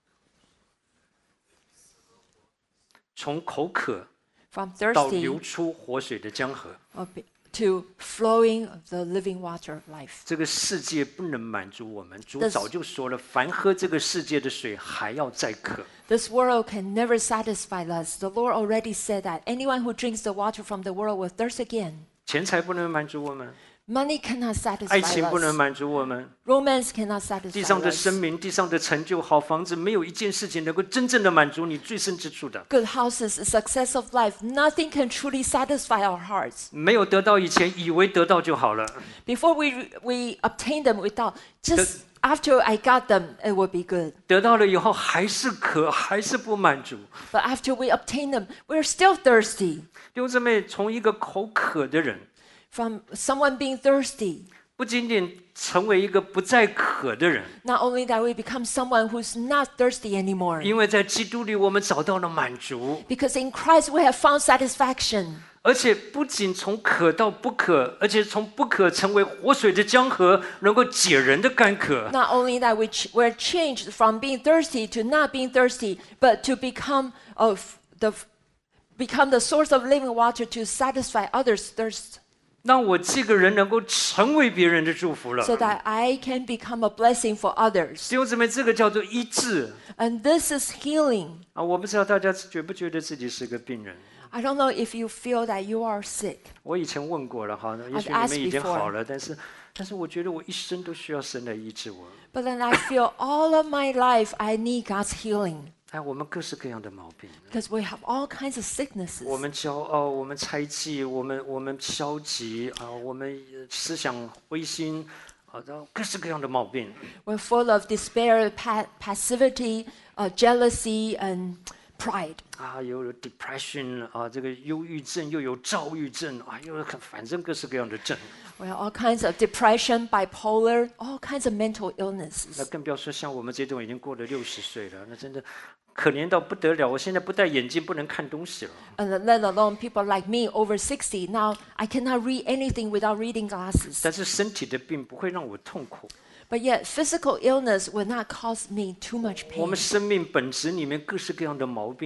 从口渴 From 到 thirsty 流出活水的江河。 of be- to flowing of the living water of life. 这个世界不能满足我们，主 This- 早就说了，凡喝这个世界的水，还要再渴。 This world can never satisfy us. The Lord already said that anyone who drinks the water from the world will thirst again. 钱财不能满足我们， Money cannot 爱 satisfy 情不能 us. 满足我们， Romance cannot 地 satisfy 上的 us. 生命、地上的成就、好房子，没有一件事情能够真正的满足你最深之处的。 Good houses, the success of life, nothing can truly satisfy our hearts. 没有得到以前，以为得到就好了。 Before we we obtain them, we thought just after I got them, it would be good. 得到了以后还是渴，还是不满足。 But after we obtain them, we're still thirsty. 弟兄姊妹，从一个口渴的人， From someone being thirsty, 不仅仅成为一个不再渴的人， not only that we become someone who's not thirsty anymore. 因为在基督里我们找到了满足， Because in Christ we have found satisfaction. 而且不仅从渴到不渴，而且从不渴成为活水的江河，能够解人的干渴。 Not only that we ch- we're changed from being thirsty to not being thirsty, but to become of the become the source of living water to satisfy others' thirst, 让我这个人能够成为别人的祝福了。 so that I can become a blessing for others. 弟兄姊妹，这个叫做医治 And this is healing. 啊！我不知道大家觉不觉得自己是个病人。 I don't know if you feel that you are sick. 我以前问过了哈，也许你 asked 们已经 before. 好了，但是但是我觉得我一生都需要神来医治我。 But then I feel all of my life I need God's healing. 哎，我们各式各样的毛病， Because we have all kinds of 我 sicknesses. 们骄傲，我们猜忌，我们我们消极啊，我们呃思想灰心啊，然后各式各样的毛病。 We're full of despair, pa- passivity, uh, jealousy, and pride. 啊，有 depression 啊，这个忧郁症，又有躁郁症啊，又有反正各式各样的症。 We have all kinds of depression, bipolar, all kinds of mental 那 illnesses. 更不要说像我们这种已经过了六十岁了，那真的可怜到不得了。我现在不戴眼镜不能看东西了。 And let alone people like me over sixty. Now I cannot read anything without reading glasses. 但是身体的病不会让我痛苦。 But yet physical illness will not cause me too much 我们 pain. 生命本质里面各式各样的毛病，让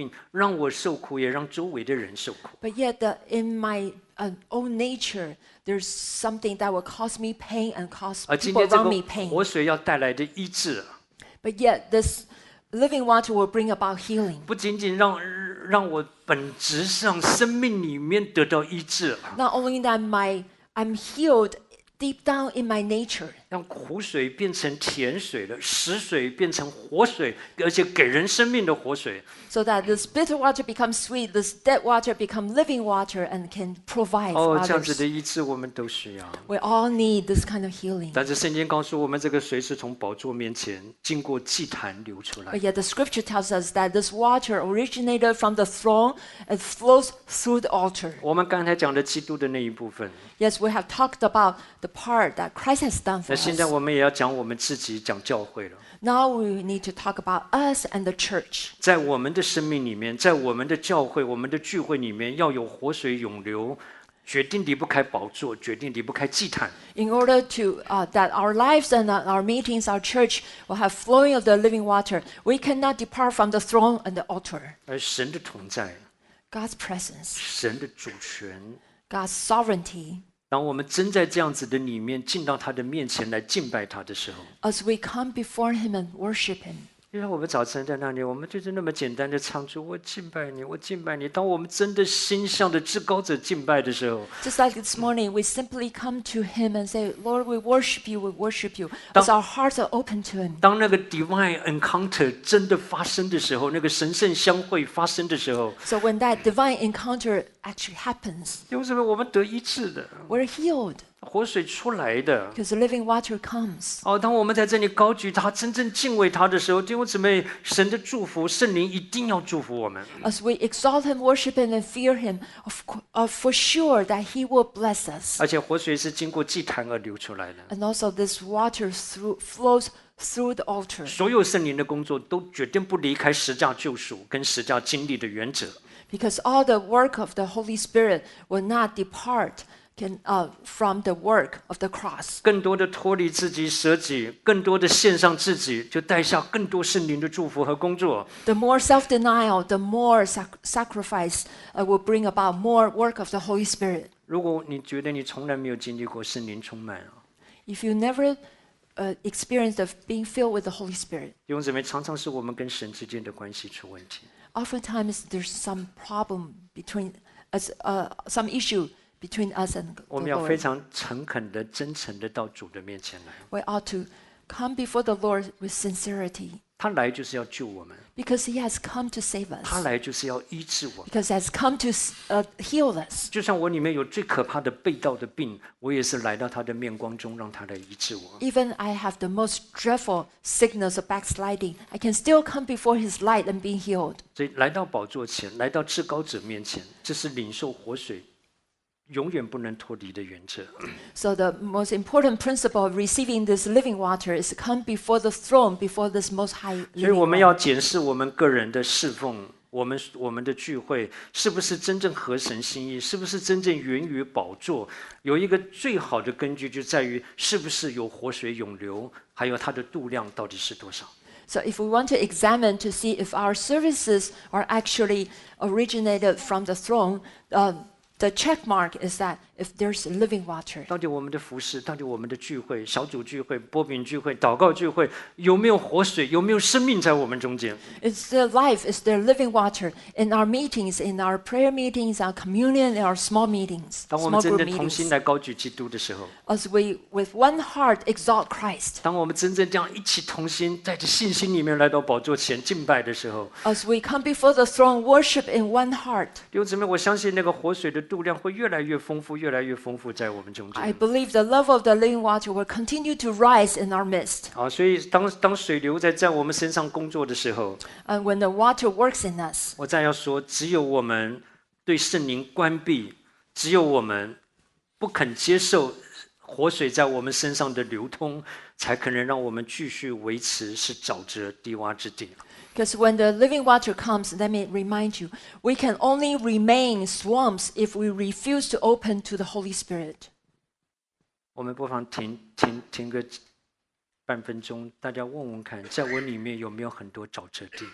让我受苦，也让周围的人受苦。 But yet, the, in my uh, own nature, there's something that will cause me pain and cause 而今 people 天这 around 个 me pain. 活水要带来的医治， But yet, this living water will bring about healing. 不仅仅让让我本质上生命里面得到医治， Not only that, my I'm healed deep down in my nature. 让苦水变成甜水了，死水变成活水，而且给人生命的活水。 So that this bitter water becomes sweet, this dead water becomes living water and can provide 哦， for 这样子 others. 的医治我们都需要。 We all need this kind of healing. 但是圣经告诉我们，这个水是从宝座面前经过祭坛流出来 But。yet the scripture tells us that this water originated from the throne and flows through the altar. 我们刚才讲的基督的那一部分， Yes, we have talked about the part that Christ has done for 那现在 us. 我们也要讲我们自己，讲教会了。 Now we need to talk about us and the church. 在我们的生命里面，在我们的教会、我们的聚会里面，要有活水涌流，决定离不开宝座，决定离不开祭坛。 In order to uh, that our lives and uh, our meetings, our church will have flowing of the living water, we cannot depart from the throne and the altar. 而神的同在， God's presence, 神的主权， God's sovereignty. 当我们真在这样子的里面进到他的面前来敬拜他的时候， As we come before Him and worship Him. 就像我们早晨在那里，我们就是那么简单的唱出“我敬拜你，我敬拜你”。当我们真的心向着至高者敬拜的时候， Just like this morning, we simply come to Him and say, Lord, we worship you, we worship you. As our hearts are open to Him. 当那个 divine encounter 真的发生的时候，那个神圣相会发生的时候， So when that divine encounter actually happens, 因为什么？我们得医治的， we're healed 活水出来的。 because the living water comes. 哦，当我们在这里高举他、真正敬畏他的时候，弟兄姊妹，神的祝福，圣灵一定要祝福我们。 As we exalt Him, worship Him, and fear Him, of, co- uh, for sure that He will bless us. 而且活水是经过祭坛而流出来的， And also this water through, flows through the altar. 所有圣灵的工作都决定不离开十架救赎跟十架经历的原则。 Because all the work of the Holy Spirit will not depart can, uh, from the work of the cross. 更多的脱离自己、舍己，更多的献上自己，就带下更多圣灵的祝福和工作。 The more self-denial, the more sac- sacrifice uh, will bring about more work of the Holy Spirit. 如果你觉得你从来没有经历过圣灵充满啊， If you never uh, experienced of being filled with the Holy Spirit, 弟兄姊妹，常常是我们跟神之间的关系出问题。 oftentimes there's some problem between us, uh, some issue between us and 我 the 们要非 Lord. 常诚恳的、真诚的到主的面前来。 We ought to come before the Lord with sincerity 他来就是要救我们， because He has come to save 他 us, 来就是要医治我们。 because He has come to uh, heal us. 就像我里面有最可怕的背道的病，我也是来到他的面光中，让他来医治我。 Even I have the most dreadful sickness of backsliding, I can still come before His light and be healed. 所以来到宝座前，来到至高者面前，这是领受活水永远不能脱离的原则。 So the most important principle of receiving this living water is to come before the throne, before this most high 所以 living 我们 one. 要检视我们个人的侍奉，我们我们的聚会是不是真正合神心意，是不是真正源于宝座？有一个最好的根据就在于是不是有活水涌流，还有它的度量到底是多少。 So if we want to examine to see if our services are actually originated from the throne, uh, the check mark is that if there's living water. 到底我们的服饰，到底我们的聚会、小组聚会、波饼聚会、祷告聚会，有没有活水，有没有生命在我们中间？ Is there life? Is there living water in our meetings, in our prayer meetings, our communion, in our small meetings, 当我们 small 真 group 正同 meetings? 心来高举基督的时候， As we, with one heart, exalt Christ. 当我们真正这样一起同心，带着信心里面来到宝座前敬拜的时候， As we come before the throne, worship in one heart. 弟兄姊妹，我相信那个活水的度量会越来越丰富，越来越丰富在我们中 I 间。 believe the love of the living water will continue to rise in our midst. 啊，所以当当水流在在我们身上工作的时候， And when the water works in us, 我再要说，只有我们对圣灵关闭，只有我们不肯接受活水在我们身上的流通，才可能让我们继续维持是沼泽低洼之地。 because when the living water comes, let me remind you, we can only remain swamps if we refuse to open to the Holy Spirit. 我们不妨停停停个半分钟，大家问问看，在我里面有没有很多沼泽地？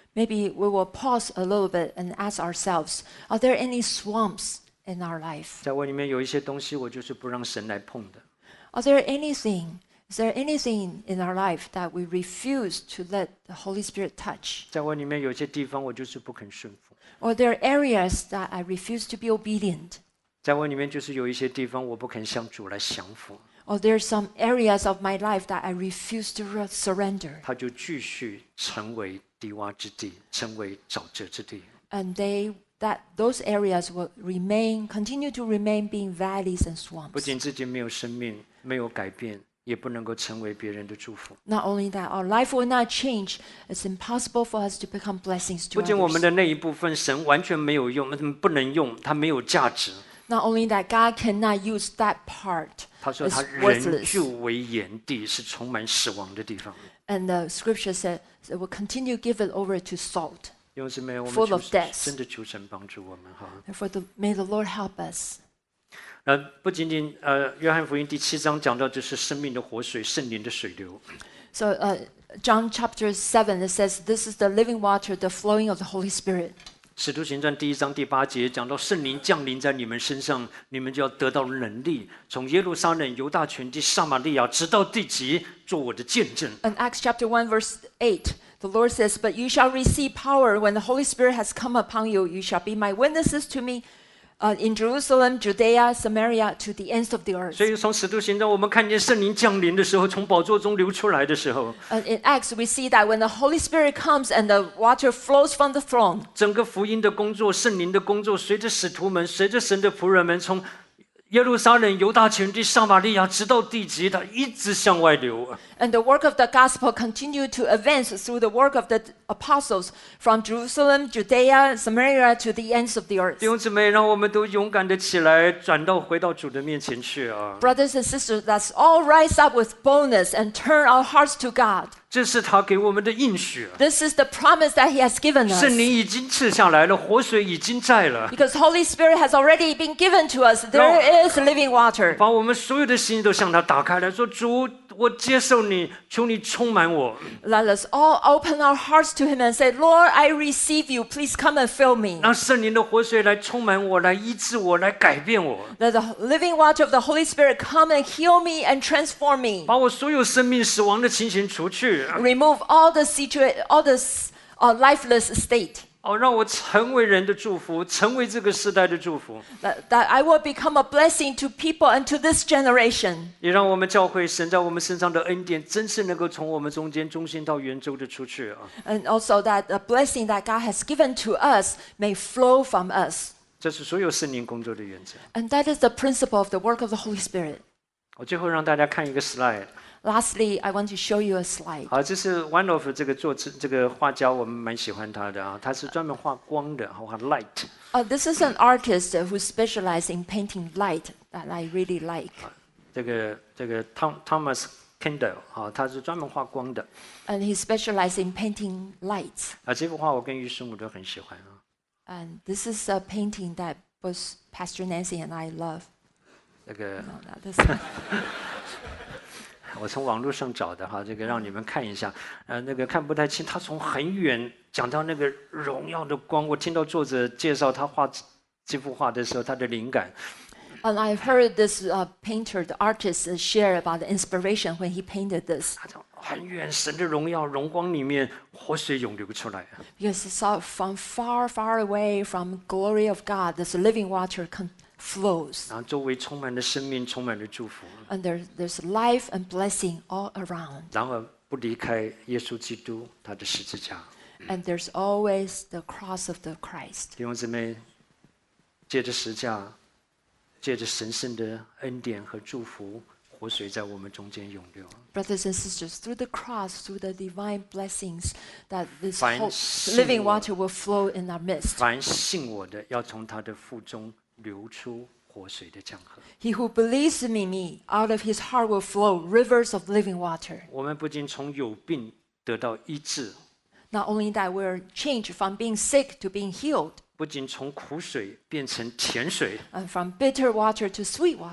maybe we will pause a little bit and ask ourselves, are there any swamps in our life? 在我里面有一些东西，我就是不让神来碰的。 Are there anything, is there anything in our life that we refuse to let the Holy Spirit touch? 在我里面有些地方，我就是不肯顺服。 Or there are areas that I refuse to be obedient? 在我里面就是有一些地方，我不肯向主来降服。 Or there are some areas of my life that I refuse to re- surrender? 它就继续成为低洼之地，成为沼泽之地。 And they that those areas will remain, continue to remain being valleys and 不 swamps. 仅自己没有生命，没有改变，也不能够成为别人的祝福。 Not only that, our life will not change. It's impossible for us to become blessings 不 to 仅我们 others. 的那一部分神完全没有用，不能用，它没有价值。 Not only that, God cannot use that part. 他说 It's 他仍 worthless. 旧为炎地，是充满死亡的地方。 And the scripture says it will continue to give it over to salt. 弟兄姊妹，我们 Full 求 of death. 真的求神帮助我们哈。 Therefore, the, may the Lord help us. 呃，不仅仅呃，约翰福音第七章讲到这是生命的活水，圣灵的水流。 So, uh, John chapter seven, it says, this is the living water, the flowing of the Holy Spirit. 使徒行传第一章第八节讲到圣灵降临在你们身上，你们就要得到能力，从耶路撒冷、犹大全地、撒玛利亚，直到地极，做我的见证。 In Acts chapter one, verse eight, the Lord says, but you shall receive power when the Holy Spirit has come upon you. You shall be my witnesses to me uh, in Jerusalem, Judea, Samaria, to the ends of the earth. 所以从使徒行传，我们看见圣灵降临的时候，从宝座中流出来的时候， And in Acts, we see that when the Holy Spirit comes and the water flows from the throne, 整个福音的工作、圣灵的工作，随着使徒们、随着神的仆人们，从耶路撒冷、犹大全地、撒玛利亚，直到地极，它一直向外流。 and the work of the gospel continued to advance through the work of the apostles from Jerusalem, Judea, Samaria, to the ends of the earth. 弟兄姊妹，让我们都勇敢的起来，转到回到主的面前去啊！ Brothers and sisters, let's all rise up with boldness and turn our hearts to God. 这是他给我们的应许啊。 This is the promise that He has given 圣 us. 灵已经赐下来了，活水已经在了， Because Holy Spirit has already been given to us. There is living water. 把我们所有的心都向他打开来说：主，我接受你，求你充满我。 Let us all open our hearts to Him and say, Lord, I receive you. Please come and fill me. 让圣灵的活水来充满我，来医治我，来改变我， Let the living water of the Holy Spirit come and heal me and transform me. 把我所有生命死亡的情形除去。 Remove all the situa- all this uh, lifeless state. 哦，让我成为人的祝福，成为这个时代的祝福， That, that I will become a blessing to people and to this generation. 也让我们教会神在我们身上的恩典，真是能够从我们中间中心到圆周的出去啊！ And also that the blessing that God has given to us may flow from us. 这是所有圣灵工作的原则。 And that is the principle of the work of the Holy Spirit. 我最后让大家看一个 slide。 Lastly, I want to show you a slide. 好，这是 one of 这个作词这个画家，我们蛮喜欢他的啊，他是专门画光的，画 light。 Uh, this is an artist uh, who specializes in painting light that I really like. 这个这个 Tom Thomas Kendall 啊，他是专门画光的 And he specializes in painting lights. 啊。这幅画我跟于师母都很喜欢啊。 And this is a painting that both Pastor Nancy and I love. 这个 No, not this one. 我从网络上找的哈，这个让你们看一下。呃，那个看不太清，他从很远讲到那个荣耀的光。我听到作者介绍他画这幅画的时候，他的灵感。 And I've heard this uh, painter, the artist, uh, share about the inspiration when he painted this. 他从很远神的荣耀荣光里面，活水涌流出来。 Because he saw from far, far away from glory of God, this living water con- flows. 然后周围充满了生命，充满了祝福。 And there, there's life and blessing all around. 然而不离开耶稣基督他的十字架。 And there's always the cross of the Christ. 弟兄姊妹，借着十字架，借着神圣的恩典和祝福，活水在我们中间涌流。 Brothers and sisters, through the cross, through the divine blessings, that this 凡 whole 信 living 我 water will flow in our midst. 凡信我的，要从他的腹中流出活水的江河。 He who believes in me, out of his heart will flow rivers of living water. 我们不仅从有病得到医治， Not only that, we're changed from being sick to being healed, 不仅从苦水变成甜水， and from bitter water to sweet water.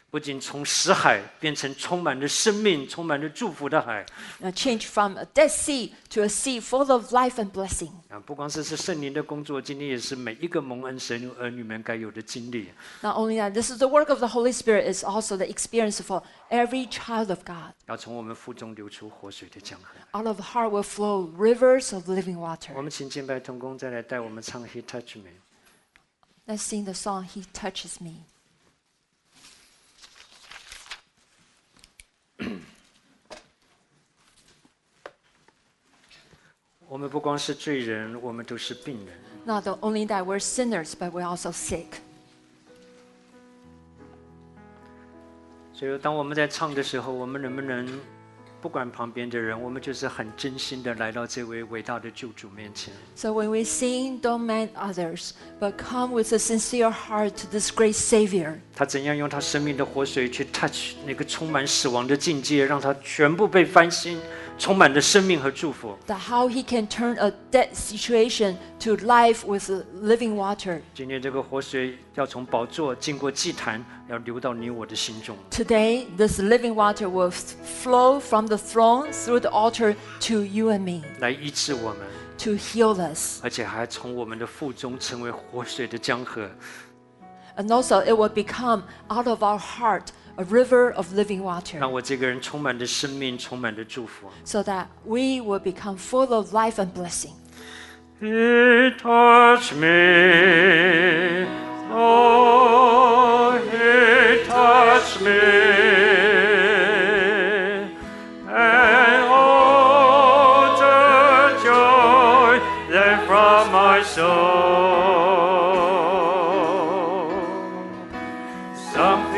不仅从死海变成充满了生命、充满了祝福的海。 Now change from a dead sea to a sea full of life and blessing. 啊，不光是是圣灵的工作，今天也是每一个蒙恩神儿女们该有的经历。 Not only that, this is the work of the Holy Spirit. It's also the experience for every child of God. 要从我们腹中流出活水的江河。 Out of the heart will flow rivers of living water. 我们请敬拜同工再来带我们唱《He Touch Me》。 Let's sing the song, He Touches Me. 我们不光是罪人，我们都是病人。 Not the- only that we're sinners, but we're also sick. 所以，当我们在唱的时候，我们能不能不管旁边的人，我们就是很真心的来到这位伟大的救主面前。 So when we sing, don't mind others, but come with a sincere heart to this great Savior. 他怎样用他生命的活水去 touch 那个充满死亡的境界，让他全部被翻新，充满了生命和祝福。 That how He can turn a dead situation to life with living water. 今天这个活水要从宝座经过祭坛，要流到你我的心中。 Today, this living water will f- flow from the throne through the altar to you and me, 来医治我们， to heal us. 而且还从我们的腹中成为活水的江河。 And also, it will become out of our heart a river of living water, 让我这个人充满着生命，充满着祝福。 so that we will become full of life and blessing. He touched me, oh, He touched me, and oh, the joy that from my soul. Something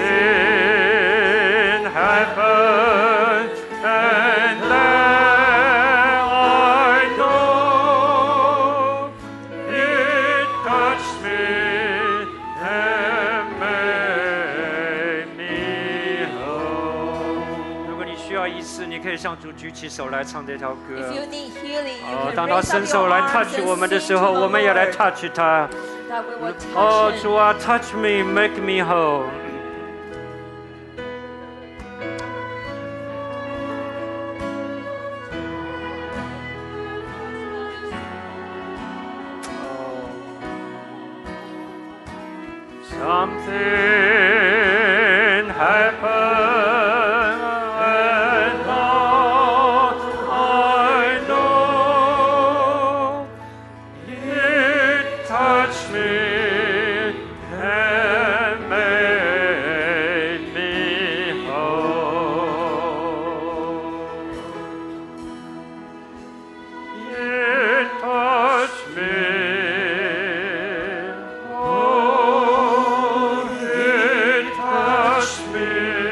happened, and then I know it touched me and made me whole. 如果你需要医治，你可以向主举起手来唱这条歌。 If you need healing, you 哦， can 当他 raise 伸 up 手 your 来 arms touch and 我们的 sing 时 to 候， the 我们也来 Lord, touch 他。 that we will 哦， touch 主 Him. 啊 ，touch me, make me whole。 Something happened, and now I know it touched me and made me whole. It touched me. Oh, it touched me.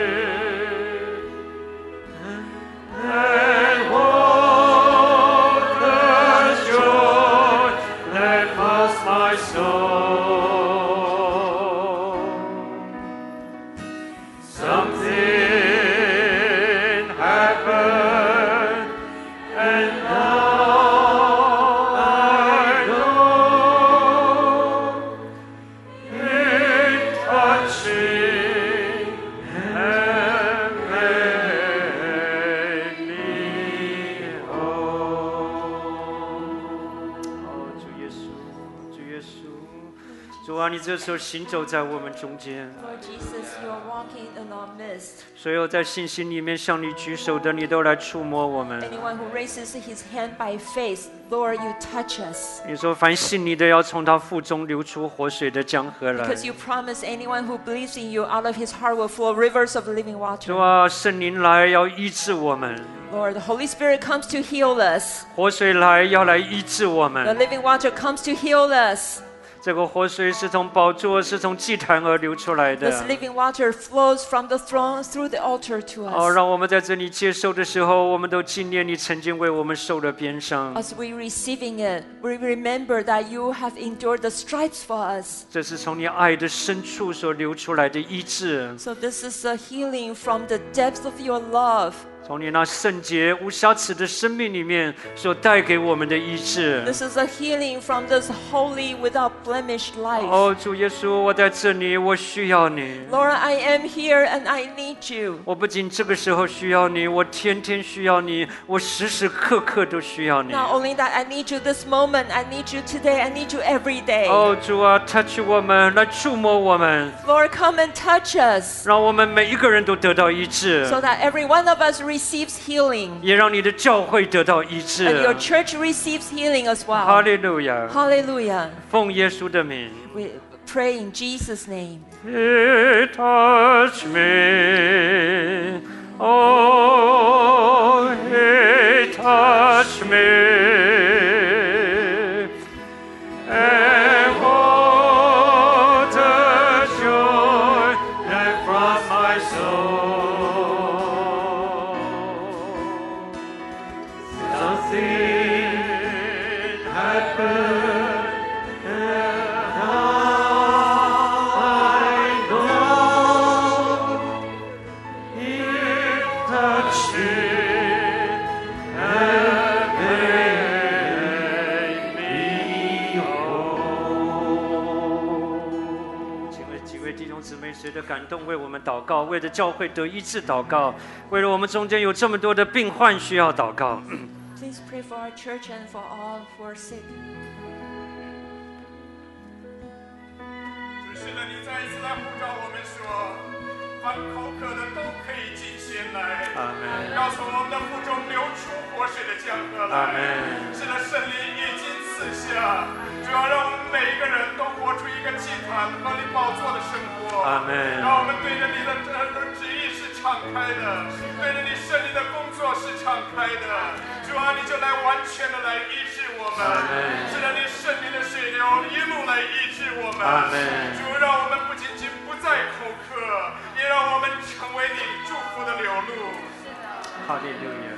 And oh, the joy that fills my soul. Something happened, and now I know it touched me and made me whole. 哦，主耶稣，主耶稣，主啊，你这时候行走在我们中间。 Lord Jesus, you are walking in our midst. 所有在信心里面向你举手的，你都来触摸我们。 Anyone who raises his hand by faith, Lord, you touch us. 你说，凡信你的，要从他腹中流出活水的江河来。 Because you promise anyone who believes in you, out of his heart will flow rivers of living 主 water. 啊，圣灵来要医治我们， Lord, the Holy Spirit comes to heal us. 活水来要来医治我 The 们。 living water comes to heal us. 这个活水是从宝座，是从祭坛而流出来 This 的。 living water flows from the throne through the altar to 哦， us. 让我们在这里接受的时候，我们都纪念你曾经为我们受的鞭伤。 As we receiving it, we remember that you have endured the stripes for us. 这是从你爱的深处所流出来的医治。 So this is a healing from the depths of your love. 从你那圣洁无瑕疵的生命里面所带给我们的医治。 This is a healing from this holy, without blemish life. 哦，主耶稣，我在这里，我需要你。 Lord, I am here and I need you. 我不仅这个时候需要你，我天天需要你，我时时刻刻都需要你。 Not only that, I need you this moment, I need you today, I need you every day. 哦，主啊 ，touch 我们，来触摸我们， Lord, come and touch us 让我们每一个人都得到医治， so that every one of us receives healing 也让你的教会得到医 and your 治。 church receives healing as 哈 well. 利路亚！ Hallelujah. 奉耶稣的名。 We pray in Jesus' name. He touch me, oh, He touch me, and what a joy that from my soul. Something happened. Oh. 随着感动为我们祷告，为着教会得医治祷告，为了我们中间有这么多的病患需要祷告。 Please pray for our church and for all who are sick. 是的，你再一次来呼召我们说，凡口渴的都可以进先来。 阿门。 要从我们的腹中流出活水的江河来。 阿门。 是的，圣灵已经赐下，主要让我们每一个人都活出一个祭坛和你宝座的生活。 阿门。 让我们对着你的旨意是敞开的，对着你圣灵的工作是敞开的。主啊，你就来完全的来医治我们。是的，你圣灵的水流一路来医治我们。 阿门。 主，让我们不仅仅不再口渴，也让我们成为你祝福的流露。 哈利路亚。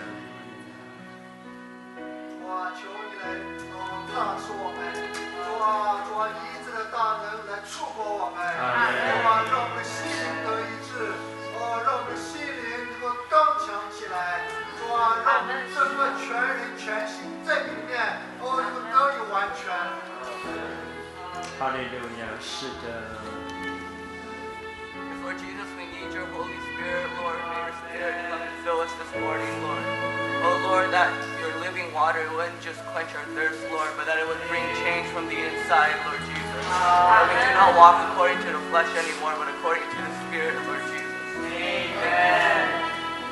主啊，求你来哦踏出我们，主啊，主啊，医治的大能来触摸我们，主啊，让我们的心灵得医治，哦，让我们的心灵能够刚强起来，主啊，让我们整个全人全心在里面，哦，能够得以完全。 哈利路亚，是的。 Lord Jesus, we need your Holy Spirit, Lord. May your Spirit come and fill us this morning, Lord. Oh, Lord, that your living water wouldn't just quench our thirst, Lord, but that it would bring change from the inside, Lord Jesus. That we do not walk according to the flesh anymore, but according to the Spirit, Lord Jesus. Amen.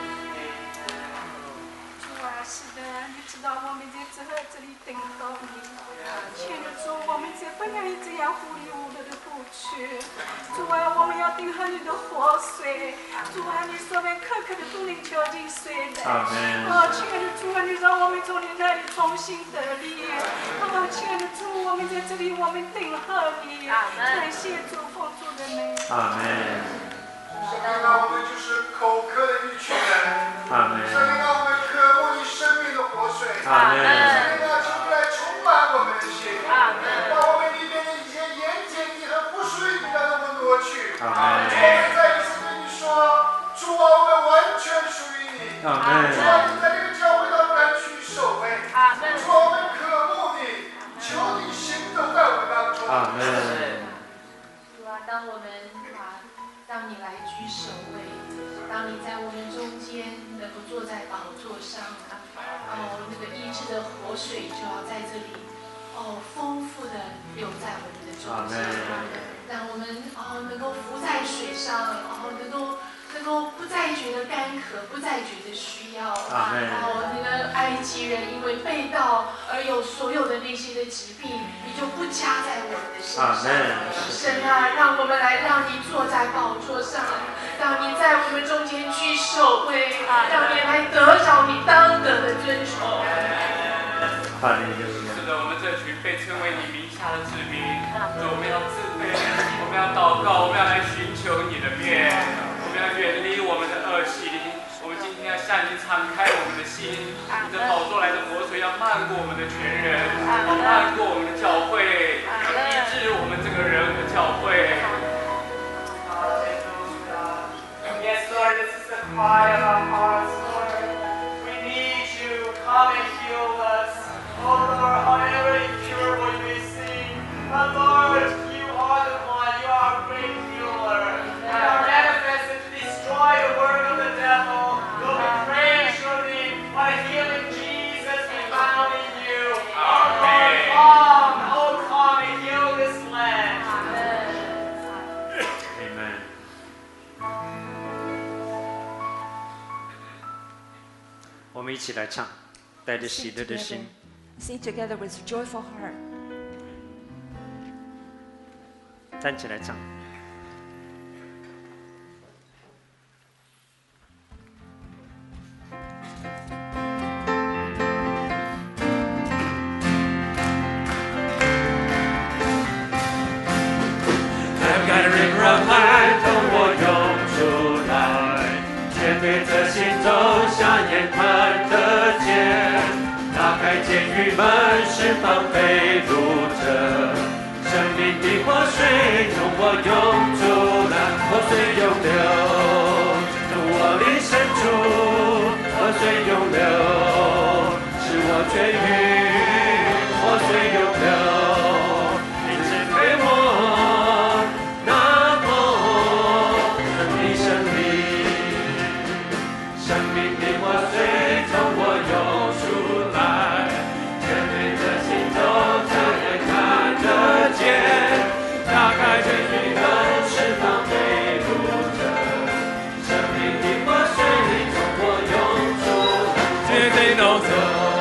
主啊，是的，你知道我们在这这里等候你。亲爱的主，我们这不愿意这样糊里糊涂的过去。主啊，我们要等候你的活水。主啊，你说明刻刻的都能浇进水来。哦，亲爱的主啊，你让我们从你那里重新得力。哦，亲爱的主，我们在这里，我们等候你。感谢主，奉主的名。 阿门。 圣灵啊，我们就是口渴的一群人。 阿门。 圣灵啊，我们渴慕你生命的活水。 阿门。 圣灵啊，求你来充满我们的心，把我们里面的一些盐碱地和不属于你的都能挪去。主，我们再一次对你说，主啊，我们完全属于你。主啊，你在这个教会当中来居首位。主啊，我们渴慕你，求你行动在我们当中。 阿门。 主啊，当我们啊，当你来居首位，当你在我们中间能够坐在宝座上啊，哦，那个医治的活水就要在这里，哦，丰富的流在我们的中间，让我们哦能够浮在水上，哦能够能够不再觉得干渴，不再觉得需要，哦那个埃及人因为被盗而有所有的那些的疾病，你就不加在我们的身上。神啊，让我们来让你坐在宝座上，让你在我们中间居首位，让你来得着你当得的尊崇。 哈利路亚。 是的，我们这群被称为你名下的子民，主，我们要自卑，我们要祷告，我们要来寻求你的面，我们要远离我们的恶行。我们今天要向你敞开我们的心，你的宝座来的活水要漫过我们的全人，要漫过我们的教会，要医治我们这个人和教会。Yes, Lord, this is the cry of our hearts, Lord. come and heal us. Oh Lord, however incurable you may seem, but Lord, you are the one, you are a great healer. You are manifested to destroy the work of the devil. Lord, we praise your name. What a healing Jesus we found in you. Oh Lord, come, oh come and heal this land. Amen。我们一起来唱，带着喜乐的心。 Sing together with joyful heart. 站起来唱。I've got a river of life， 等我涌出来，却对着心中像眼看得见。 打开监狱门，释放被掳者，生命的活水从我涌出来，活水涌流，从我灵深处，活水涌流，使我痊愈，活水涌流，你只给我那么生命生命，生命的活水从我涌出来。 打开监狱门，释放被掳者，生命的活水从我涌出，绝对能走。